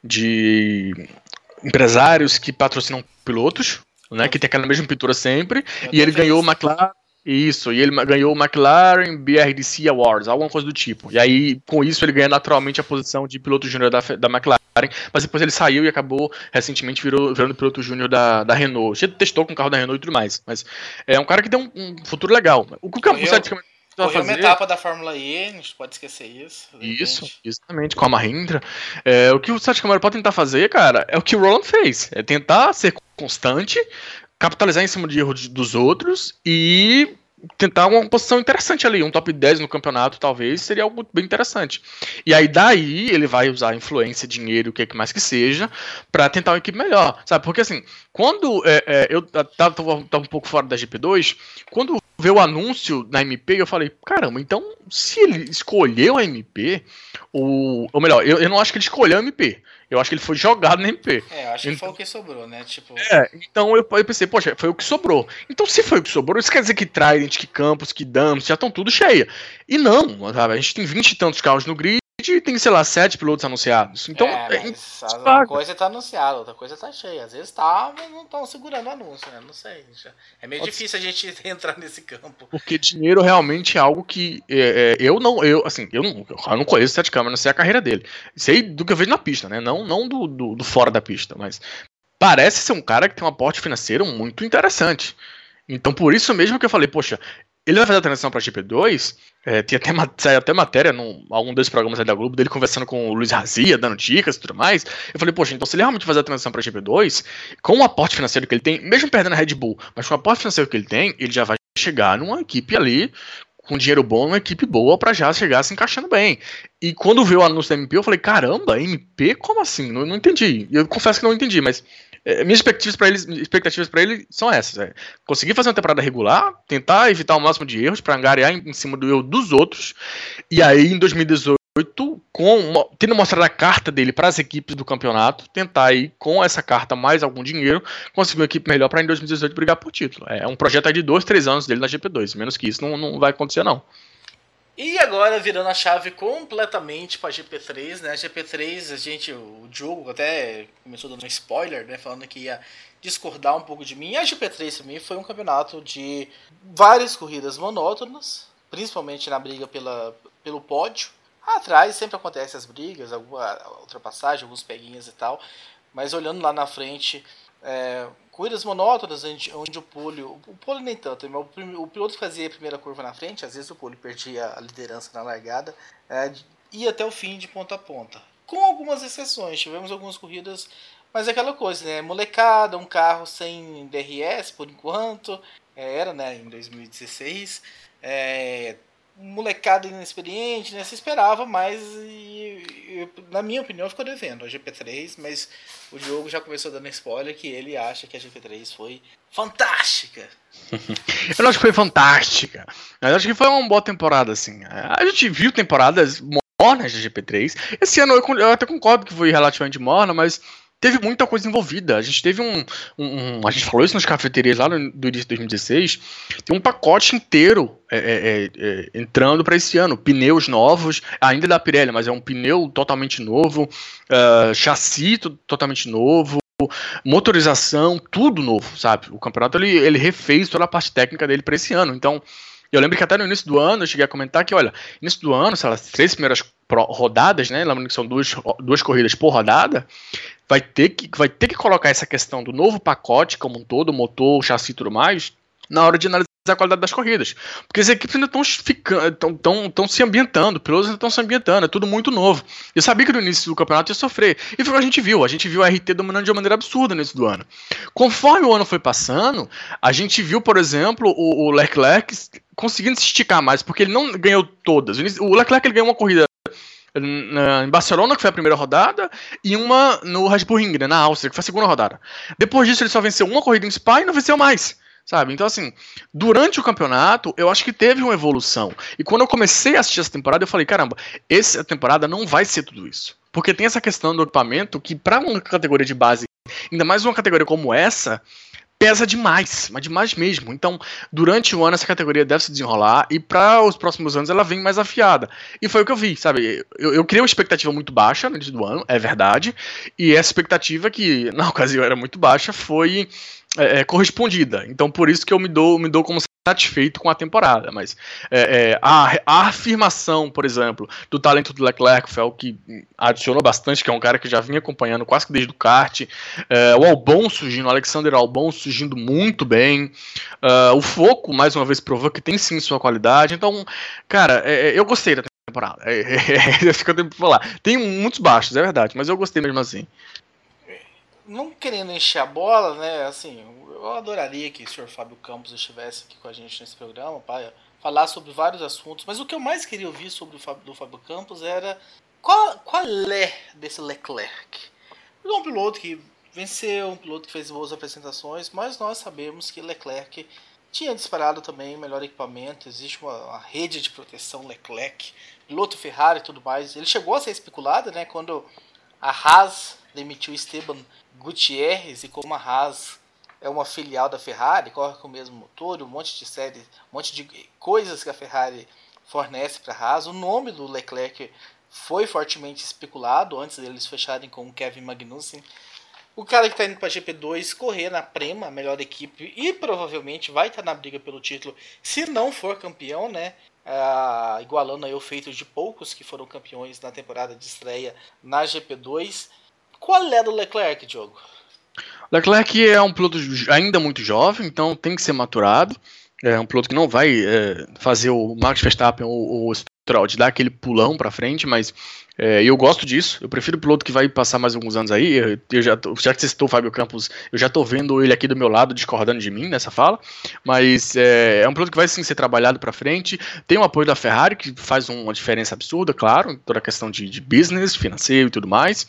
S3: empresários que patrocinam pilotos, né? Que tem aquela mesma pintura sempre. E ele ganhou o McLaren. Isso, e ele ganhou o McLaren BRDC Awards, alguma coisa do tipo. E aí, com isso, ele ganha naturalmente a posição de piloto júnior da McLaren, mas depois ele saiu e acabou, recentemente, virando piloto júnior da Renault. Já testou com o carro da Renault e tudo mais, mas é um cara que tem um futuro legal. O que o Sete Câmara
S2: Correu uma etapa da Fórmula E, a gente pode esquecer isso.
S3: Isso, exatamente, com a Mahindra. O que o Sérgio Camargo pode tentar fazer, cara, é o que o Roland fez. É tentar ser constante, capitalizar em cima de erros dos outros e tentar uma posição interessante ali, um top 10 no campeonato talvez, seria algo bem interessante. E aí daí ele vai usar influência, dinheiro, o que mais que seja, pra tentar uma equipe melhor, sabe? Porque assim, quando eu tava um pouco fora da GP2, quando veio o anúncio na MP, eu falei, caramba, então se ele escolheu a MP, ou melhor, eu não acho que ele escolheu a MP, eu acho que ele foi jogado na MP.
S2: Eu acho que foi o que sobrou, né? Tipo...
S3: Então eu pensei, poxa, foi o que sobrou. Então se foi o que sobrou, isso quer dizer que Trident, que Campos, que Dams já estão tudo cheia. E não, sabe? A gente tem 20 e tantos carros no grid e tem, sei lá, 7 pilotos anunciados. Então,
S2: mas uma coisa tá anunciada, outra coisa tá cheia. Às vezes tá, mas não estão segurando o anúncio, né? Não sei. É meio difícil a gente entrar nesse campo.
S3: Porque dinheiro realmente é algo que eu não conheço o Sete Câmara, não sei a carreira dele. Sei do que eu vejo na pista, né? Não do fora da pista, mas parece ser um cara que tem um aporte financeiro muito interessante. Então, por isso mesmo que eu falei, poxa, ele vai fazer a transição para GP2. Saiu até matéria em algum desses programas aí da Globo dele conversando com o Luiz Razia, dando dicas e tudo mais. Eu falei, poxa, então se ele realmente fazer a transição para GP2, com o aporte financeiro que ele tem, mesmo perdendo a Red Bull, mas com o aporte financeiro que ele tem, ele já vai chegar numa equipe ali com dinheiro bom, uma equipe boa pra já chegar se encaixando bem. E quando veio o anúncio da MP, eu falei, caramba, MP? Como assim? Não entendi. Eu confesso que não entendi, mas minhas expectativas para ele são essas. Conseguir fazer uma temporada regular, tentar evitar o máximo de erros para angariar em cima do erro dos outros, e aí em 2018, tendo mostrado a carta dele para as equipes do campeonato, tentar aí com essa carta mais algum dinheiro, conseguir uma equipe melhor para em 2018 brigar por título. É um projeto aí de 2-3 anos dele na GP2, menos que isso não vai acontecer não.
S2: E agora virando a chave completamente para GP3, né? A GP3, o Diogo até começou dando um spoiler, né? Falando que ia discordar um pouco de mim. A GP3 para mim foi um campeonato de várias corridas monótonas, principalmente na briga pelo pódio. Atrás sempre acontecem as brigas, alguma ultrapassagem, alguns peguinhas e tal. Mas olhando lá na frente, corridas monótonas, onde o pole nem tanto, o piloto fazia a primeira curva na frente, às vezes o pole perdia a liderança na largada, ia até o fim de ponta a ponta. Com algumas exceções, tivemos algumas corridas, mas é aquela coisa, né? Molecada, um carro sem DRS por enquanto, era, né, em 2016, molecada inexperiente, né? Se esperava, mas na minha opinião ficou devendo a GP3, mas o Diogo já começou dando spoiler que ele acha que a GP3 foi fantástica.
S3: Eu não acho que foi fantástica, eu acho que foi uma boa temporada, assim. A gente viu temporadas mornas da GP3, esse ano eu até concordo que foi relativamente morna, mas teve muita coisa envolvida. A gente teve a gente falou isso nas cafeterias lá do início de 2016. Tem um pacote inteiro entrando para esse ano. Pneus novos, ainda da Pirelli, mas é um pneu totalmente novo, chassi totalmente novo, motorização, tudo novo, sabe? O campeonato ele refez toda a parte técnica dele para esse ano. Então, eu lembro que até no início do ano eu cheguei a comentar que, olha, início do ano, sei lá, as 3 primeiras rodadas, né? Lembrando que são duas corridas por rodada, vai ter que colocar essa questão do novo pacote como um todo, motor, chassi e tudo mais, na hora de analisar a qualidade das corridas. Porque as equipes ainda estão se ambientando, pilotos ainda estão se ambientando, é tudo muito novo. Eu sabia que no início do campeonato ia sofrer. E foi o que a gente viu a RT dominando de uma maneira absurda no início do ano. Conforme o ano foi passando, a gente viu, por exemplo, o Leclerc conseguindo se esticar mais, porque ele não ganhou todas. O Leclerc ele ganhou uma corrida em Barcelona, que foi a primeira rodada, e uma no Red Bull Ring, né, na Áustria, que foi a segunda rodada. Depois disso ele só venceu uma corrida em Spa e não venceu mais, sabe? Então assim, durante o campeonato eu acho que teve uma evolução, e quando eu comecei a assistir essa temporada eu falei, caramba, essa temporada não vai ser tudo isso, porque tem essa questão do equipamento que para uma categoria de base, ainda mais uma categoria como essa, pesa demais, mas demais mesmo. Então, durante o ano essa categoria deve se desenrolar e para os próximos anos ela vem mais afiada. E foi o que eu vi, sabe? Eu criei uma expectativa muito baixa no início do ano, é verdade, e essa expectativa, que na ocasião era muito baixa, foi correspondida. Então, por isso que eu me dou como satisfeito com a temporada, mas a afirmação, por exemplo, do talento do Leclerc foi o que adicionou bastante, que é um cara que já vinha acompanhando quase que desde o kart, o Albon surgindo, o Alexander Albon surgindo muito bem, o Foco mais uma vez provou que tem sim sua qualidade, então, cara, eu gostei da temporada, isso que eu tenho pra falar, tem muitos baixos, é verdade, mas eu gostei mesmo assim.
S2: Não querendo encher a bola, né, assim, eu adoraria que o Sr. Fábio Campos estivesse aqui com a gente nesse programa para falar sobre vários assuntos, mas o que eu mais queria ouvir sobre do Fábio Campos era qual é desse Leclerc. Ele é um piloto que venceu, um piloto que fez boas apresentações, mas nós sabemos que Leclerc tinha disparado também melhor equipamento, existe uma rede de proteção Leclerc, piloto Ferrari e tudo mais. Ele chegou a ser especulado, né, quando a Haas demitiu Esteban Gutierrez, e como a Haas é uma filial da Ferrari, corre com o mesmo motor, um monte de séries, um monte de coisas que a Ferrari fornece para a Haas, o nome do Leclerc foi fortemente especulado antes deles fecharem com o Kevin Magnussen. O cara que está indo para a GP2 correr na Prema, a melhor equipe, e provavelmente vai estar na briga pelo título, se não for campeão, né? Igualando aí o feito de poucos que foram campeões na temporada de estreia na GP2. Qual é do Leclerc, Diogo?
S3: Leclerc é um piloto ainda muito jovem, então tem que ser maturado. É um piloto que não vai fazer o Max Verstappen ou o Stroll de dar aquele pulão para frente, mas eu gosto disso. Eu prefiro o piloto que vai passar mais alguns anos aí. Já que você citou o Fábio Campos, eu já estou vendo ele aqui do meu lado discordando de mim nessa fala, mas é um piloto que vai sim ser trabalhado para frente. Tem o apoio da Ferrari, que faz uma diferença absurda, claro, em toda a questão de business, financeiro e tudo mais.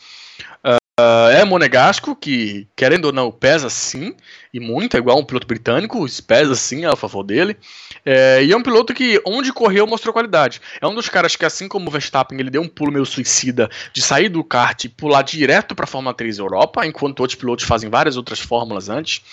S3: É monegasco, que querendo ou não pesa sim, e muito, é igual um piloto britânico, pesa sim a favor dele, e é um piloto que onde correu mostrou qualidade, é um dos caras que assim como o Verstappen, ele deu um pulo meio suicida de sair do kart e pular direto para a Fórmula 3 Europa, enquanto outros pilotos fazem várias outras fórmulas antes.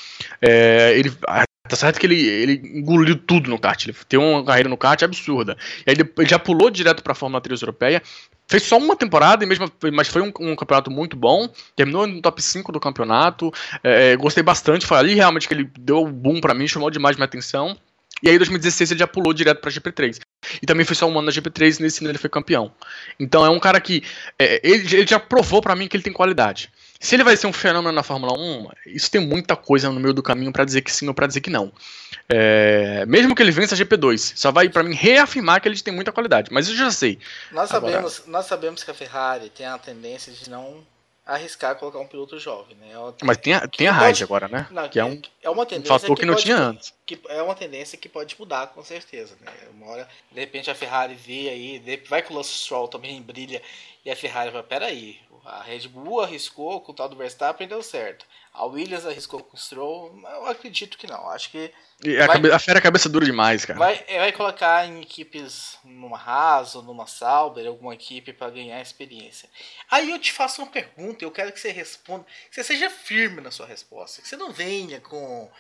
S3: Tá certo que ele engoliu tudo no kart, ele tem uma carreira no kart absurda, e aí ele já pulou direto para a Fórmula 3 Europeia. Fez só uma temporada, mas foi um campeonato muito bom. Terminou no top 5 do campeonato. Gostei bastante. Foi ali realmente que ele deu o boom pra mim, chamou demais minha atenção. E aí em 2016 ele já pulou direto pra GP3. E também foi só um ano na GP3 e nesse ano ele foi campeão. Então é um cara que ele já provou pra mim que ele tem qualidade. Se ele vai ser um fenômeno na Fórmula 1, isso tem muita coisa no meio do caminho pra dizer que sim ou pra dizer que não. Mesmo que ele vença a GP2, só vai pra mim reafirmar que ele tem muita qualidade. Mas eu já sei.
S2: Nós sabemos que a Ferrari tem a tendência de não arriscar colocar um piloto jovem, né?
S3: Mas tem a Haas agora, né?
S2: Não,
S3: que é
S2: uma tendência
S3: fator que não tinha antes.
S2: É uma tendência que pode mudar, com certeza, né? Uma hora, de repente, a Ferrari vê aí, vai que o Lance Stroll também brilha, e a Ferrari vai, peraí, a Red Bull arriscou com o tal do Verstappen e deu certo. A Williams arriscou com o Stroll, eu acredito que não. Acho que
S3: a Fera é cabeça dura demais, cara.
S2: Vai colocar em equipes, numa Haas ou numa Sauber, alguma equipe para ganhar experiência. Aí eu te faço uma pergunta, eu quero que você responda, que você seja firme na sua resposta, que você não venha com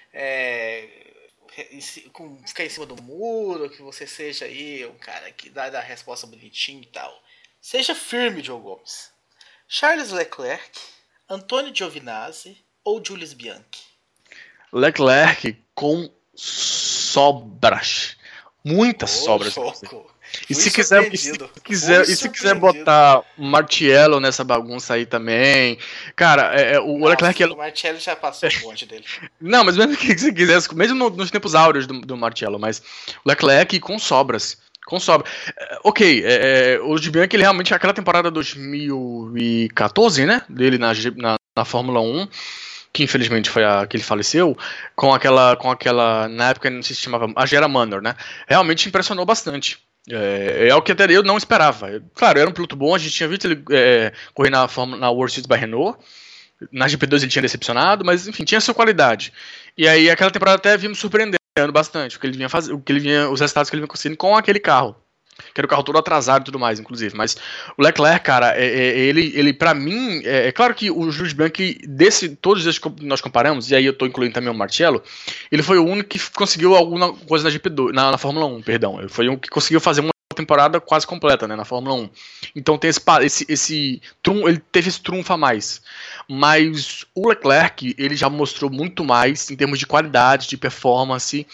S2: ficar em cima do muro, que você seja aí um cara que dá a resposta bonitinho e tal. Seja firme, Diogo Gomes. Charles Leclerc, Antonio Giovinazzi ou Jules Bianchi?
S3: Leclerc com sobras. Muitas sobras. E se quiser botar Martiello nessa bagunça aí também, cara, o Leclerc...
S2: O Martiello já passou o bonde dele.
S3: Não, mas mesmo que você quisesse, mesmo nos tempos áureos do Martiello, mas o Leclerc com sobras. Com sobra. Ok, o de Bianchi, ele realmente, aquela temporada 2014, né, dele na Fórmula 1, que infelizmente foi a que ele faleceu, com aquela, na época não sei se chamava, a Gera Manor, né, realmente impressionou bastante. É o que até eu não esperava. Claro, era um piloto bom, a gente tinha visto ele correr na World Series by Renault, na GP2 ele tinha decepcionado, mas enfim, tinha sua qualidade. E aí aquela temporada até vimos surpreendendo bastante os resultados que ele vinha conseguindo com aquele carro, que era o carro todo atrasado e tudo mais, inclusive. Mas o Leclerc, cara, ele pra mim, claro que o Jules Bianchi, todos esses que nós comparamos, e aí eu tô incluindo também o Martiello, ele foi o único que conseguiu alguma coisa na GP2, na Fórmula 1, perdão. Ele foi o que conseguiu fazer uma temporada quase completa, né, na Fórmula 1. Então tem ele teve esse trunfo a mais. Mas o Leclerc, ele já mostrou muito mais em termos de qualidade, de performance.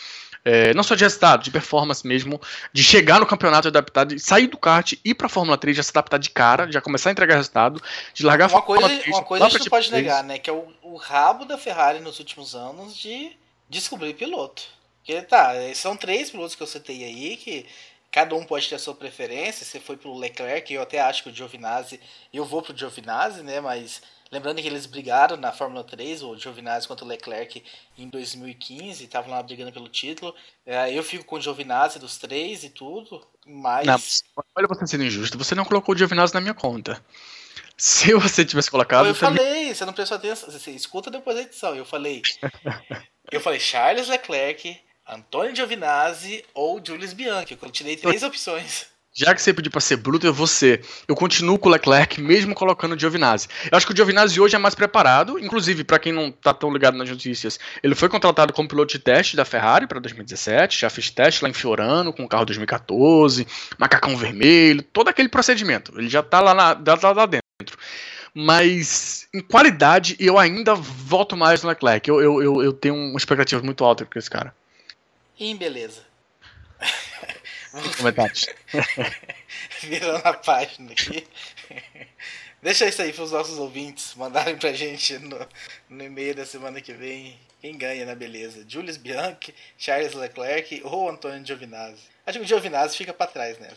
S3: não só de resultado, de performance mesmo, de chegar no campeonato adaptado, de sair do kart, ir pra Fórmula 3, já se adaptar de cara, já começar a entregar resultado, de largar a Fórmula 3.
S2: Uma coisa a gente não pode negar, né? Que é o rabo da Ferrari nos últimos anos de descobrir piloto. Porque são 3 pilotos que eu citei aí, que cada um pode ter a sua preferência. Você foi pro Leclerc, eu até acho que o Giovinazzi, eu vou pro Giovinazzi, né? Mas lembrando que eles brigaram na Fórmula 3, o Giovinazzi contra o Leclerc em 2015, estavam lá brigando pelo título. Eu fico com o Giovinazzi dos 3 e tudo, mas...
S3: Não, olha você sendo injusto, você não colocou o Giovinazzi na minha conta. Se você tivesse colocado...
S2: Eu falei, você não prestou atenção, você escuta depois da edição, eu falei Charles Leclerc, Antônio Giovinazzi ou Jules Bianchi, eu te dei 3 opções.
S3: Já que você pediu pra ser bruto, eu continuo com o Leclerc, mesmo colocando o Giovinazzi. Eu acho que o Giovinazzi hoje é mais preparado, inclusive, pra quem não tá tão ligado nas notícias, ele foi contratado como piloto de teste da Ferrari pra 2017, já fez teste lá em Fiorano, com o carro 2014, macacão vermelho, todo aquele procedimento. Ele já tá lá dentro. Mas, em qualidade, eu ainda voto mais no Leclerc. Eu tenho uma expectativa muito alta com esse cara.
S2: Em beleza.
S3: Comentários.
S2: Virando a página aqui. Deixa isso aí para os nossos ouvintes mandarem pra gente no e-mail da semana que vem. Quem ganha na beleza? Jules Bianchi, Charles Leclerc ou Antônio Giovinazzi? Acho que o Giovinazzi fica para trás, né?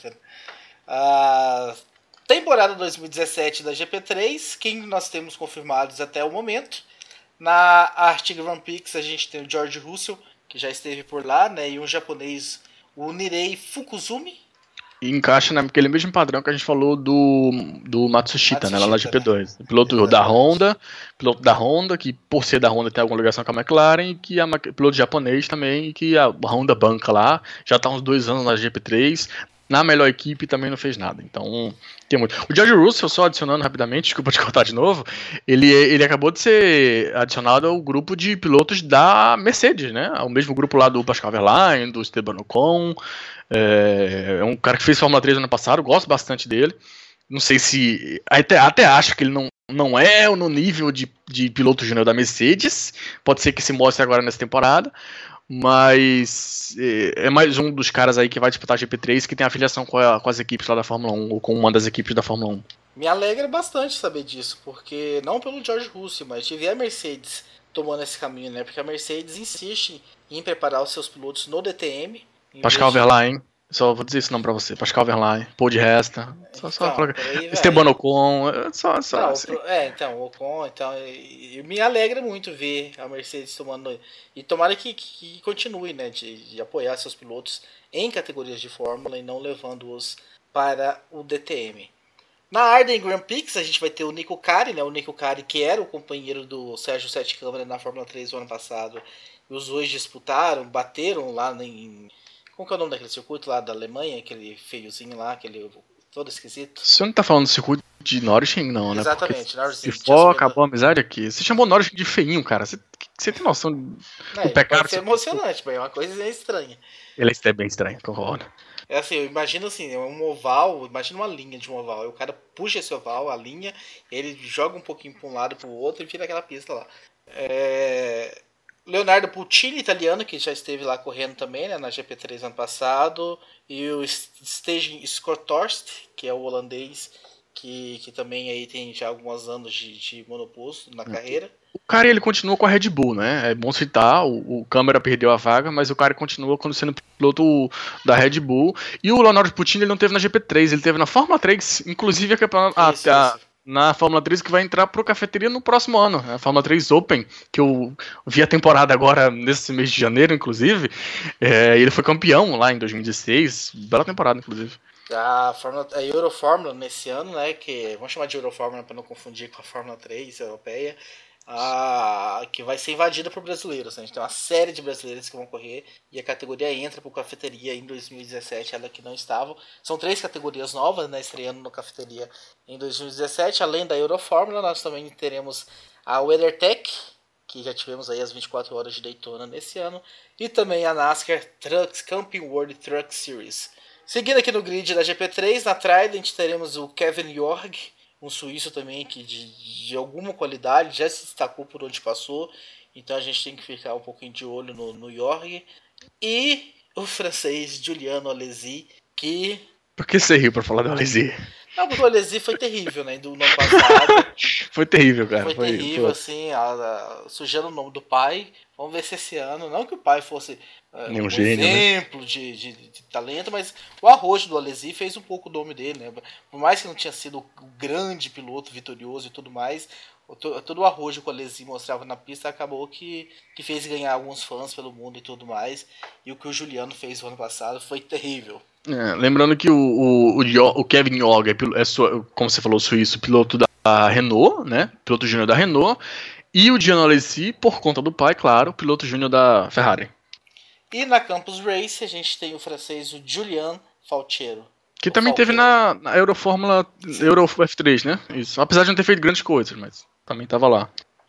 S2: Temporada 2017 da GP3. Quem nós temos confirmados até o momento? Na Arctic Grand Prix a gente tem o George Russell, que já esteve por lá, né? E um japonês, o Nirei Fukuzumi.
S3: E encaixa naquele mesmo padrão que a gente falou do Matsushita, né? Lá na GP2. Né? Piloto da Honda, que por ser da Honda tem alguma ligação com a McLaren, e que piloto japonês também, e que a Honda banca lá, já tá uns 2 anos na GP3. Na melhor equipe também não fez nada. Então, tem muito. O George Russell, só adicionando rapidamente, desculpa te cortar de novo, ele acabou de ser adicionado ao grupo de pilotos da Mercedes, né? O mesmo grupo lá do Pascal Wehrlein, do Esteban Ocon. É um cara que fez Fórmula 3 no ano passado, gosto bastante dele. Não sei se... Até acho que ele não é no nível de piloto júnior da Mercedes. Pode ser que se mostre agora nessa temporada. Mas é mais um dos caras aí que vai disputar a GP3 que tem afiliação com as equipes lá da Fórmula 1, ou com uma das equipes da Fórmula 1.
S2: Me alegra bastante saber disso, porque não pelo George Russell, mas de ver a Mercedes tomando esse caminho, né? Porque a Mercedes insiste em preparar os seus pilotos no DTM.
S3: Pascal Wehrlein, só vou dizer isso não pra você. Pascal Wehrlein, Paul de Resta, Esteban Ocon,
S2: então, o Ocon, e me alegra muito ver a Mercedes tomando, e tomara que continue, né, de apoiar seus pilotos em categorias de Fórmula e não levando-os para o DTM. Na Arden Grand Prix a gente vai ter o Nico Kari, né, o Nico Kari que era o companheiro do Sérgio Sete Câmara na Fórmula 3 do ano passado, e os dois disputaram, bateram lá em... Como que é o nome daquele circuito lá da Alemanha? Aquele feiozinho lá, aquele todo esquisito.
S3: Você não tá falando do circuito de Nürburgring, não, né?
S2: Exatamente, Nürburgring.
S3: Se for, acabou a amizade aqui. Você chamou Nürburgring de feinho, cara. Você tem noção do pecado?
S2: Pode ser emocionante, mas é uma coisa estranha.
S3: Ele é bem estranho, concordo.
S2: É assim, eu imagino assim, um oval, imagina uma linha de um oval. Aí o cara puxa esse oval, a linha, ele joga um pouquinho para um lado para o outro e vira aquela pista lá. Leonardo Puccini, italiano, que já esteve lá correndo também, né, na GP3 ano passado. E o Stegen Skortorst, que é o holandês, que também aí tem já alguns anos de monoposto na carreira.
S3: O cara, ele continua com a Red Bull, né? É bom citar, o Câmara perdeu a vaga, mas o cara continua sendo piloto da Red Bull. E o Leonardo Puccini, ele não teve na GP3, ele teve na Fórmula 3, inclusive a campeonato... Na Fórmula 3 que vai entrar pro Cafeteria no próximo ano, a Fórmula 3 Open, que eu vi a temporada agora nesse mês de janeiro, inclusive. Ele foi campeão lá em 2016, bela temporada, inclusive.
S2: A Eurofórmula nesse ano, né, que vamos chamar de Eurofórmula para não confundir com a Fórmula 3 europeia, que vai ser invadida por brasileiros, né? A gente tem uma série de brasileiros que vão correr e a categoria entra para o Cafeteria em 2017, ela que não estava. São 3 categorias novas, né, estreando no Cafeteria em 2017. Além da Eurofórmula, nós também teremos a WeatherTech, que já tivemos aí as 24 horas de Daytona nesse ano, e também a NASCAR Trucks Camping World Truck Series. Seguindo aqui no grid da GP3, na Trident teremos o Kevin Jorg, um suíço também que de alguma qualidade já se destacou por onde passou, então a gente tem que ficar um pouquinho de olho no Jorg. E o francês Giuliano Alesi, que...
S3: Por que você riu pra falar do Alesi?
S2: Não, porque o Alesi foi terrível, né? Do ano passado.
S3: Foi terrível, cara.
S2: Foi terrível, assim, sujando o nome do pai. Vamos ver se esse ano, não que o pai fosse
S3: Nenhum
S2: um
S3: gênio,
S2: exemplo, né, de talento, mas o arrojo do Alesi fez um pouco o nome dele, né? Por mais que não tinha sido o grande piloto vitorioso e tudo mais, todo o arrojo que o Alesi mostrava na pista acabou que fez ganhar alguns fãs pelo mundo e tudo mais. E o que o Juliano fez no ano passado foi terrível.
S3: Lembrando que o Kevin Yoga como você falou, suíço, piloto da Renault, né? Piloto júnior da Renault. E o Gianni Alesi, por conta do pai, claro, piloto júnior da Ferrari.
S2: E na Campus Race a gente tem o francês o Julien Falchero.
S3: Que também teve na Eurofórmula, Euro F3, né? Isso. Apesar de não ter feito grandes coisas, mas também tava lá.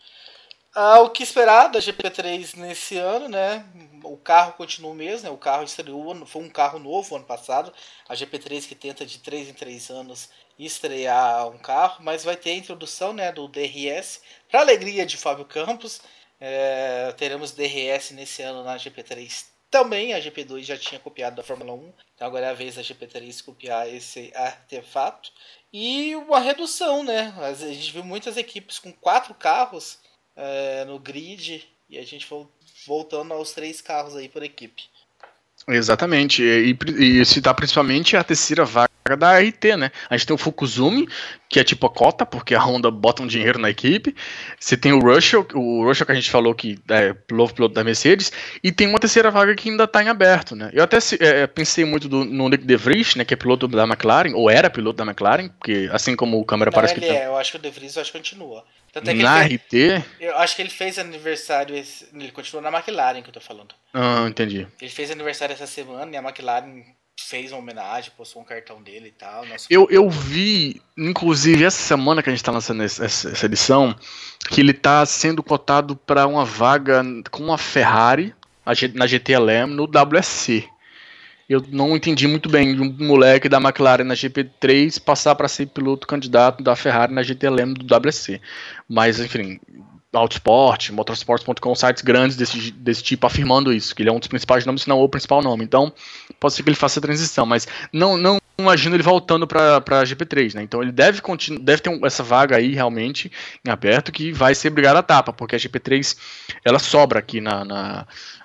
S2: O que esperar da GP3 nesse ano, né? O carro continua o mesmo, né? O carro estreou, foi um carro novo ano passado. A GP3 que tenta de 3 em 3 anos estrear um carro, mas vai ter a introdução, né, do DRS. Para alegria de Fábio Campos, teremos DRS nesse ano na GP3 também. A GP2 já tinha copiado da Fórmula 1, então agora é a vez da GP3 copiar esse artefato. E uma redução, né? A gente viu muitas equipes com 4 carros no grid, e a gente voltando aos 3 carros aí por equipe.
S3: Exatamente, e citar principalmente a terceira vaga da RT, né? A gente tem o Fukuzumi, que é tipo a cota, porque a Honda bota um dinheiro na equipe. Você tem o Russell que a gente falou que é novo piloto da Mercedes, e tem uma terceira vaga que ainda está em aberto, né? Eu até pensei muito no Nick De Vries, né, que é piloto da McLaren, ou era piloto da McLaren, porque assim como o câmera parece que
S2: eu acho que o De Vries continua. Tanto é que
S3: na RT?
S2: Eu acho que ele fez aniversário, ele continua na McLaren que eu tô falando.
S3: Entendi.
S2: Ele fez aniversário essa semana e a McLaren fez uma homenagem, postou um cartão dele e tal.
S3: Eu vi, inclusive, essa semana que a gente tá lançando essa edição, que ele tá sendo cotado para uma vaga com a Ferrari na GTLM no WSC. Eu não entendi muito bem de um moleque da McLaren na GP3 passar para ser piloto candidato da Ferrari na GTLM do WSC. Mas, enfim, Autosport, Motorsports.com, sites grandes desse tipo afirmando isso, que ele é um dos principais nomes, se não o principal nome. Então, pode ser que ele faça a transição, mas não imagino ele voltando para a GP3, né? Então ele deve ter essa vaga aí realmente em aberto, que vai ser brigada a tapa, porque a GP3 ela sobra aqui na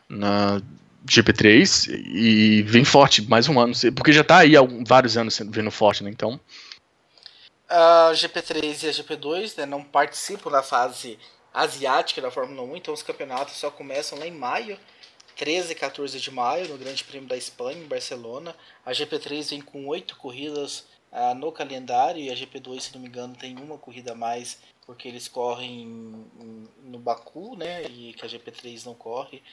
S3: GP3 e vem forte mais um ano, porque já está aí há vários anos vindo forte, né? Então
S2: a GP3 e a GP2, né, não participam da fase asiática da Fórmula 1, então os campeonatos só começam lá em maio, 13 e 14 de maio, no Grande Prêmio da Espanha, em Barcelona. A GP3 vem com 8 corridas no calendário, e a GP2, se não me engano, tem uma corrida a mais, porque eles correm no Baku, né, e que a GP3 não corre.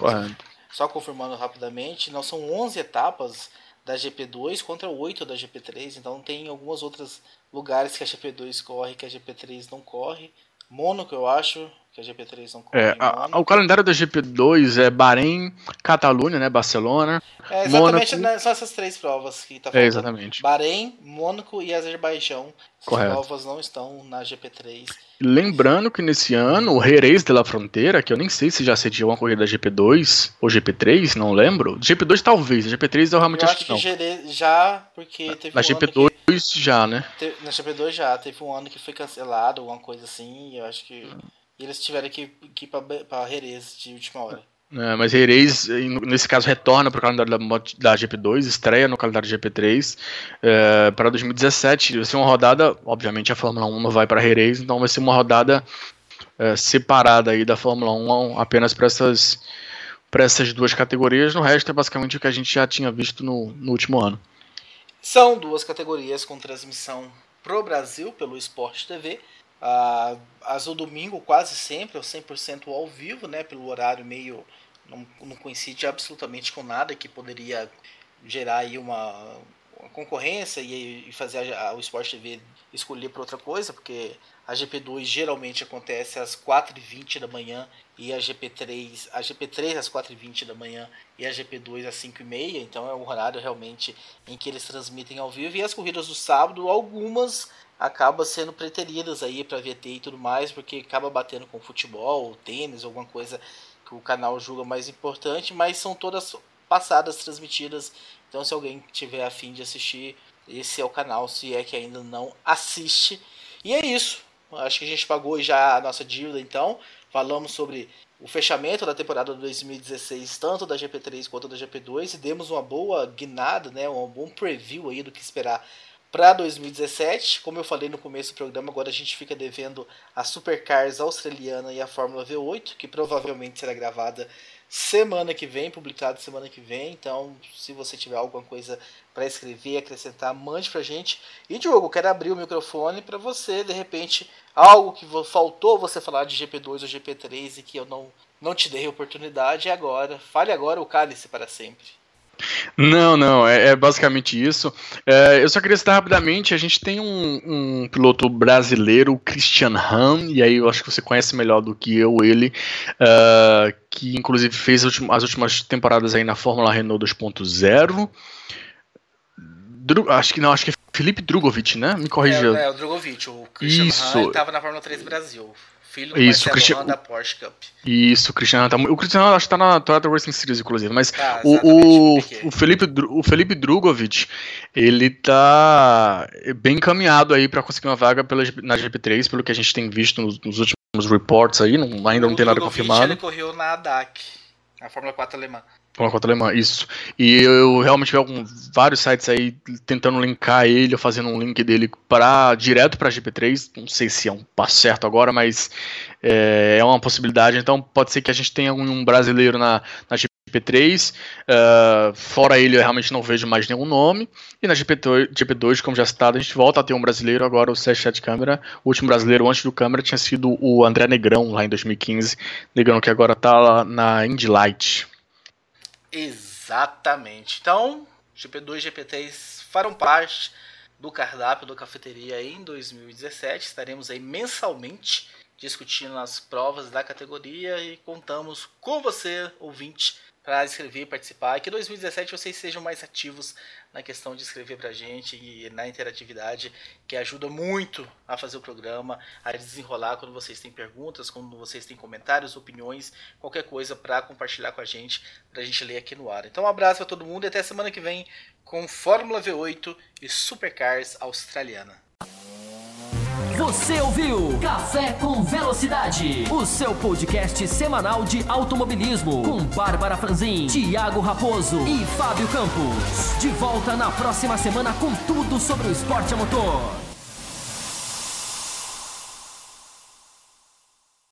S2: Só confirmando rapidamente, não são 11 etapas da GP2 contra 8 da GP3, então tem alguns outros lugares que a GP2 corre que a GP3 não corre. Mônaco, eu acho que a GP3 não corre.
S3: O calendário da GP2 é Bahrein, Catalunha, né, Barcelona,
S2: exatamente,
S3: Mônaco.
S2: São essas 3 provas que tá faltando.
S3: Exatamente.
S2: Bahrein, Mônaco e Azerbaijão. As provas não estão na GP3.
S3: Lembrando que nesse ano o Jerez de la Frontera, que eu nem sei se já sediou uma corrida da GP2 ou GP3, não lembro. GP2 talvez, a GP3 eu realmente acho que não.
S2: Jerez já, porque teve
S3: na GP2 já, né?
S2: Na GP2 já, teve um ano que foi cancelado, alguma coisa assim, e eu acho que eles tiveram que ir pra Jerez de última hora.
S3: Mas Jerez, nesse caso, retorna para o calendário da GP2, estreia no calendário da GP3 para 2017. Vai ser uma rodada, obviamente a Fórmula 1 não vai para Jerez, então vai ser uma rodada separada aí da Fórmula 1 apenas para essas duas categorias. No resto é basicamente o que a gente já tinha visto no último ano.
S2: São 2 categorias com transmissão pro Brasil pelo Sport TV. As do domingo quase sempre, 100% ao vivo, né, pelo horário meio não coincide absolutamente com nada que poderia gerar aí uma concorrência e fazer o Sport TV escolher por outra coisa, porque a GP2 geralmente acontece às 4h20 da manhã e a GP3 às 4h20 da manhã e a GP2 às 5h30, então é um horário realmente em que eles transmitem ao vivo. E as corridas do sábado, algumas acabam sendo preteridas aí para VT e tudo mais, porque acaba batendo com futebol, tênis, alguma coisa que o canal julga mais importante, mas são todas passadas, transmitidas. Então se alguém tiver a fim de assistir, esse é o canal, se é que ainda não assiste. E é isso. Acho que a gente pagou já a nossa dívida, então. Falamos sobre o fechamento da temporada 2016, tanto da GP3 quanto da GP2, e demos uma boa guinada, né, um bom preview aí do que esperar para 2017. Como eu falei no começo do programa, agora a gente fica devendo a Supercars australiana e a Fórmula V8, que provavelmente será gravada semana que vem, publicado semana que vem. Então, se você tiver alguma coisa para escrever, acrescentar, mande pra gente. E Diogo, quero abrir o microfone para você, de repente, algo que faltou você falar de GP2 ou GP3 e que eu não te dei oportunidade, agora. Fale agora ou cale-se para sempre.
S3: Não, é basicamente isso. Eu só queria citar rapidamente, a gente tem um piloto brasileiro, o Christian Hahn, e aí eu acho que você conhece melhor do que eu ele, que inclusive fez as últimas temporadas aí na Fórmula Renault 2.0. Acho que é Felipe Drugovich, né? Me corrija.
S2: O Drugovich, o Christian Hahn estava na Fórmula 3 Brasil. Filho do Marcelo Hahn da Porsche Cup.
S3: Isso, o Christian Hahn o Christian Hahn acho que tá na Toyota Racing Series, inclusive, mas o Felipe Drugovich, ele tá bem encaminhado aí para conseguir uma vaga na GP3, pelo que a gente tem visto nos últimos reports aí, ainda não tem nada confirmado.
S2: Ele correu na ADAC, a Fórmula 4 alemã.
S3: Fórmula 4 alemã, isso. E eu realmente vi vários sites aí tentando linkar ele, ou fazendo um link dele direto para GP3. Não sei se é um passo certo agora, mas é uma possibilidade. Então pode ser que a gente tenha um brasileiro na GP3. Fora ele, eu realmente não vejo mais nenhum nome. E na GP2, como já citado, a gente volta a ter um brasileiro. Agora o Sérgio Câmara. O último brasileiro antes do Câmara tinha sido o André Negrão, lá em 2015. Negrão que agora está lá na Indy Light.
S2: Exatamente. Então, GP2 e GP3 farão parte do cardápio do Cafeteria em 2017. Estaremos aí mensalmente discutindo as provas da categoria e contamos com você, ouvinte, para escrever e participar. Que em 2017 vocês sejam mais ativos na questão de escrever pra gente e na interatividade, que ajuda muito a fazer o programa, a desenrolar quando vocês têm perguntas, quando vocês têm comentários, opiniões, qualquer coisa para compartilhar com a gente, pra gente ler aqui no ar. Então um abraço para todo mundo e até semana que vem com Fórmula V8 e Supercars australiana.
S1: Você ouviu Café com Velocidade, o seu podcast semanal de automobilismo, com Bárbara Franzin, Thiago Raposo e Fábio Campos. De volta na próxima semana com tudo sobre o esporte a motor.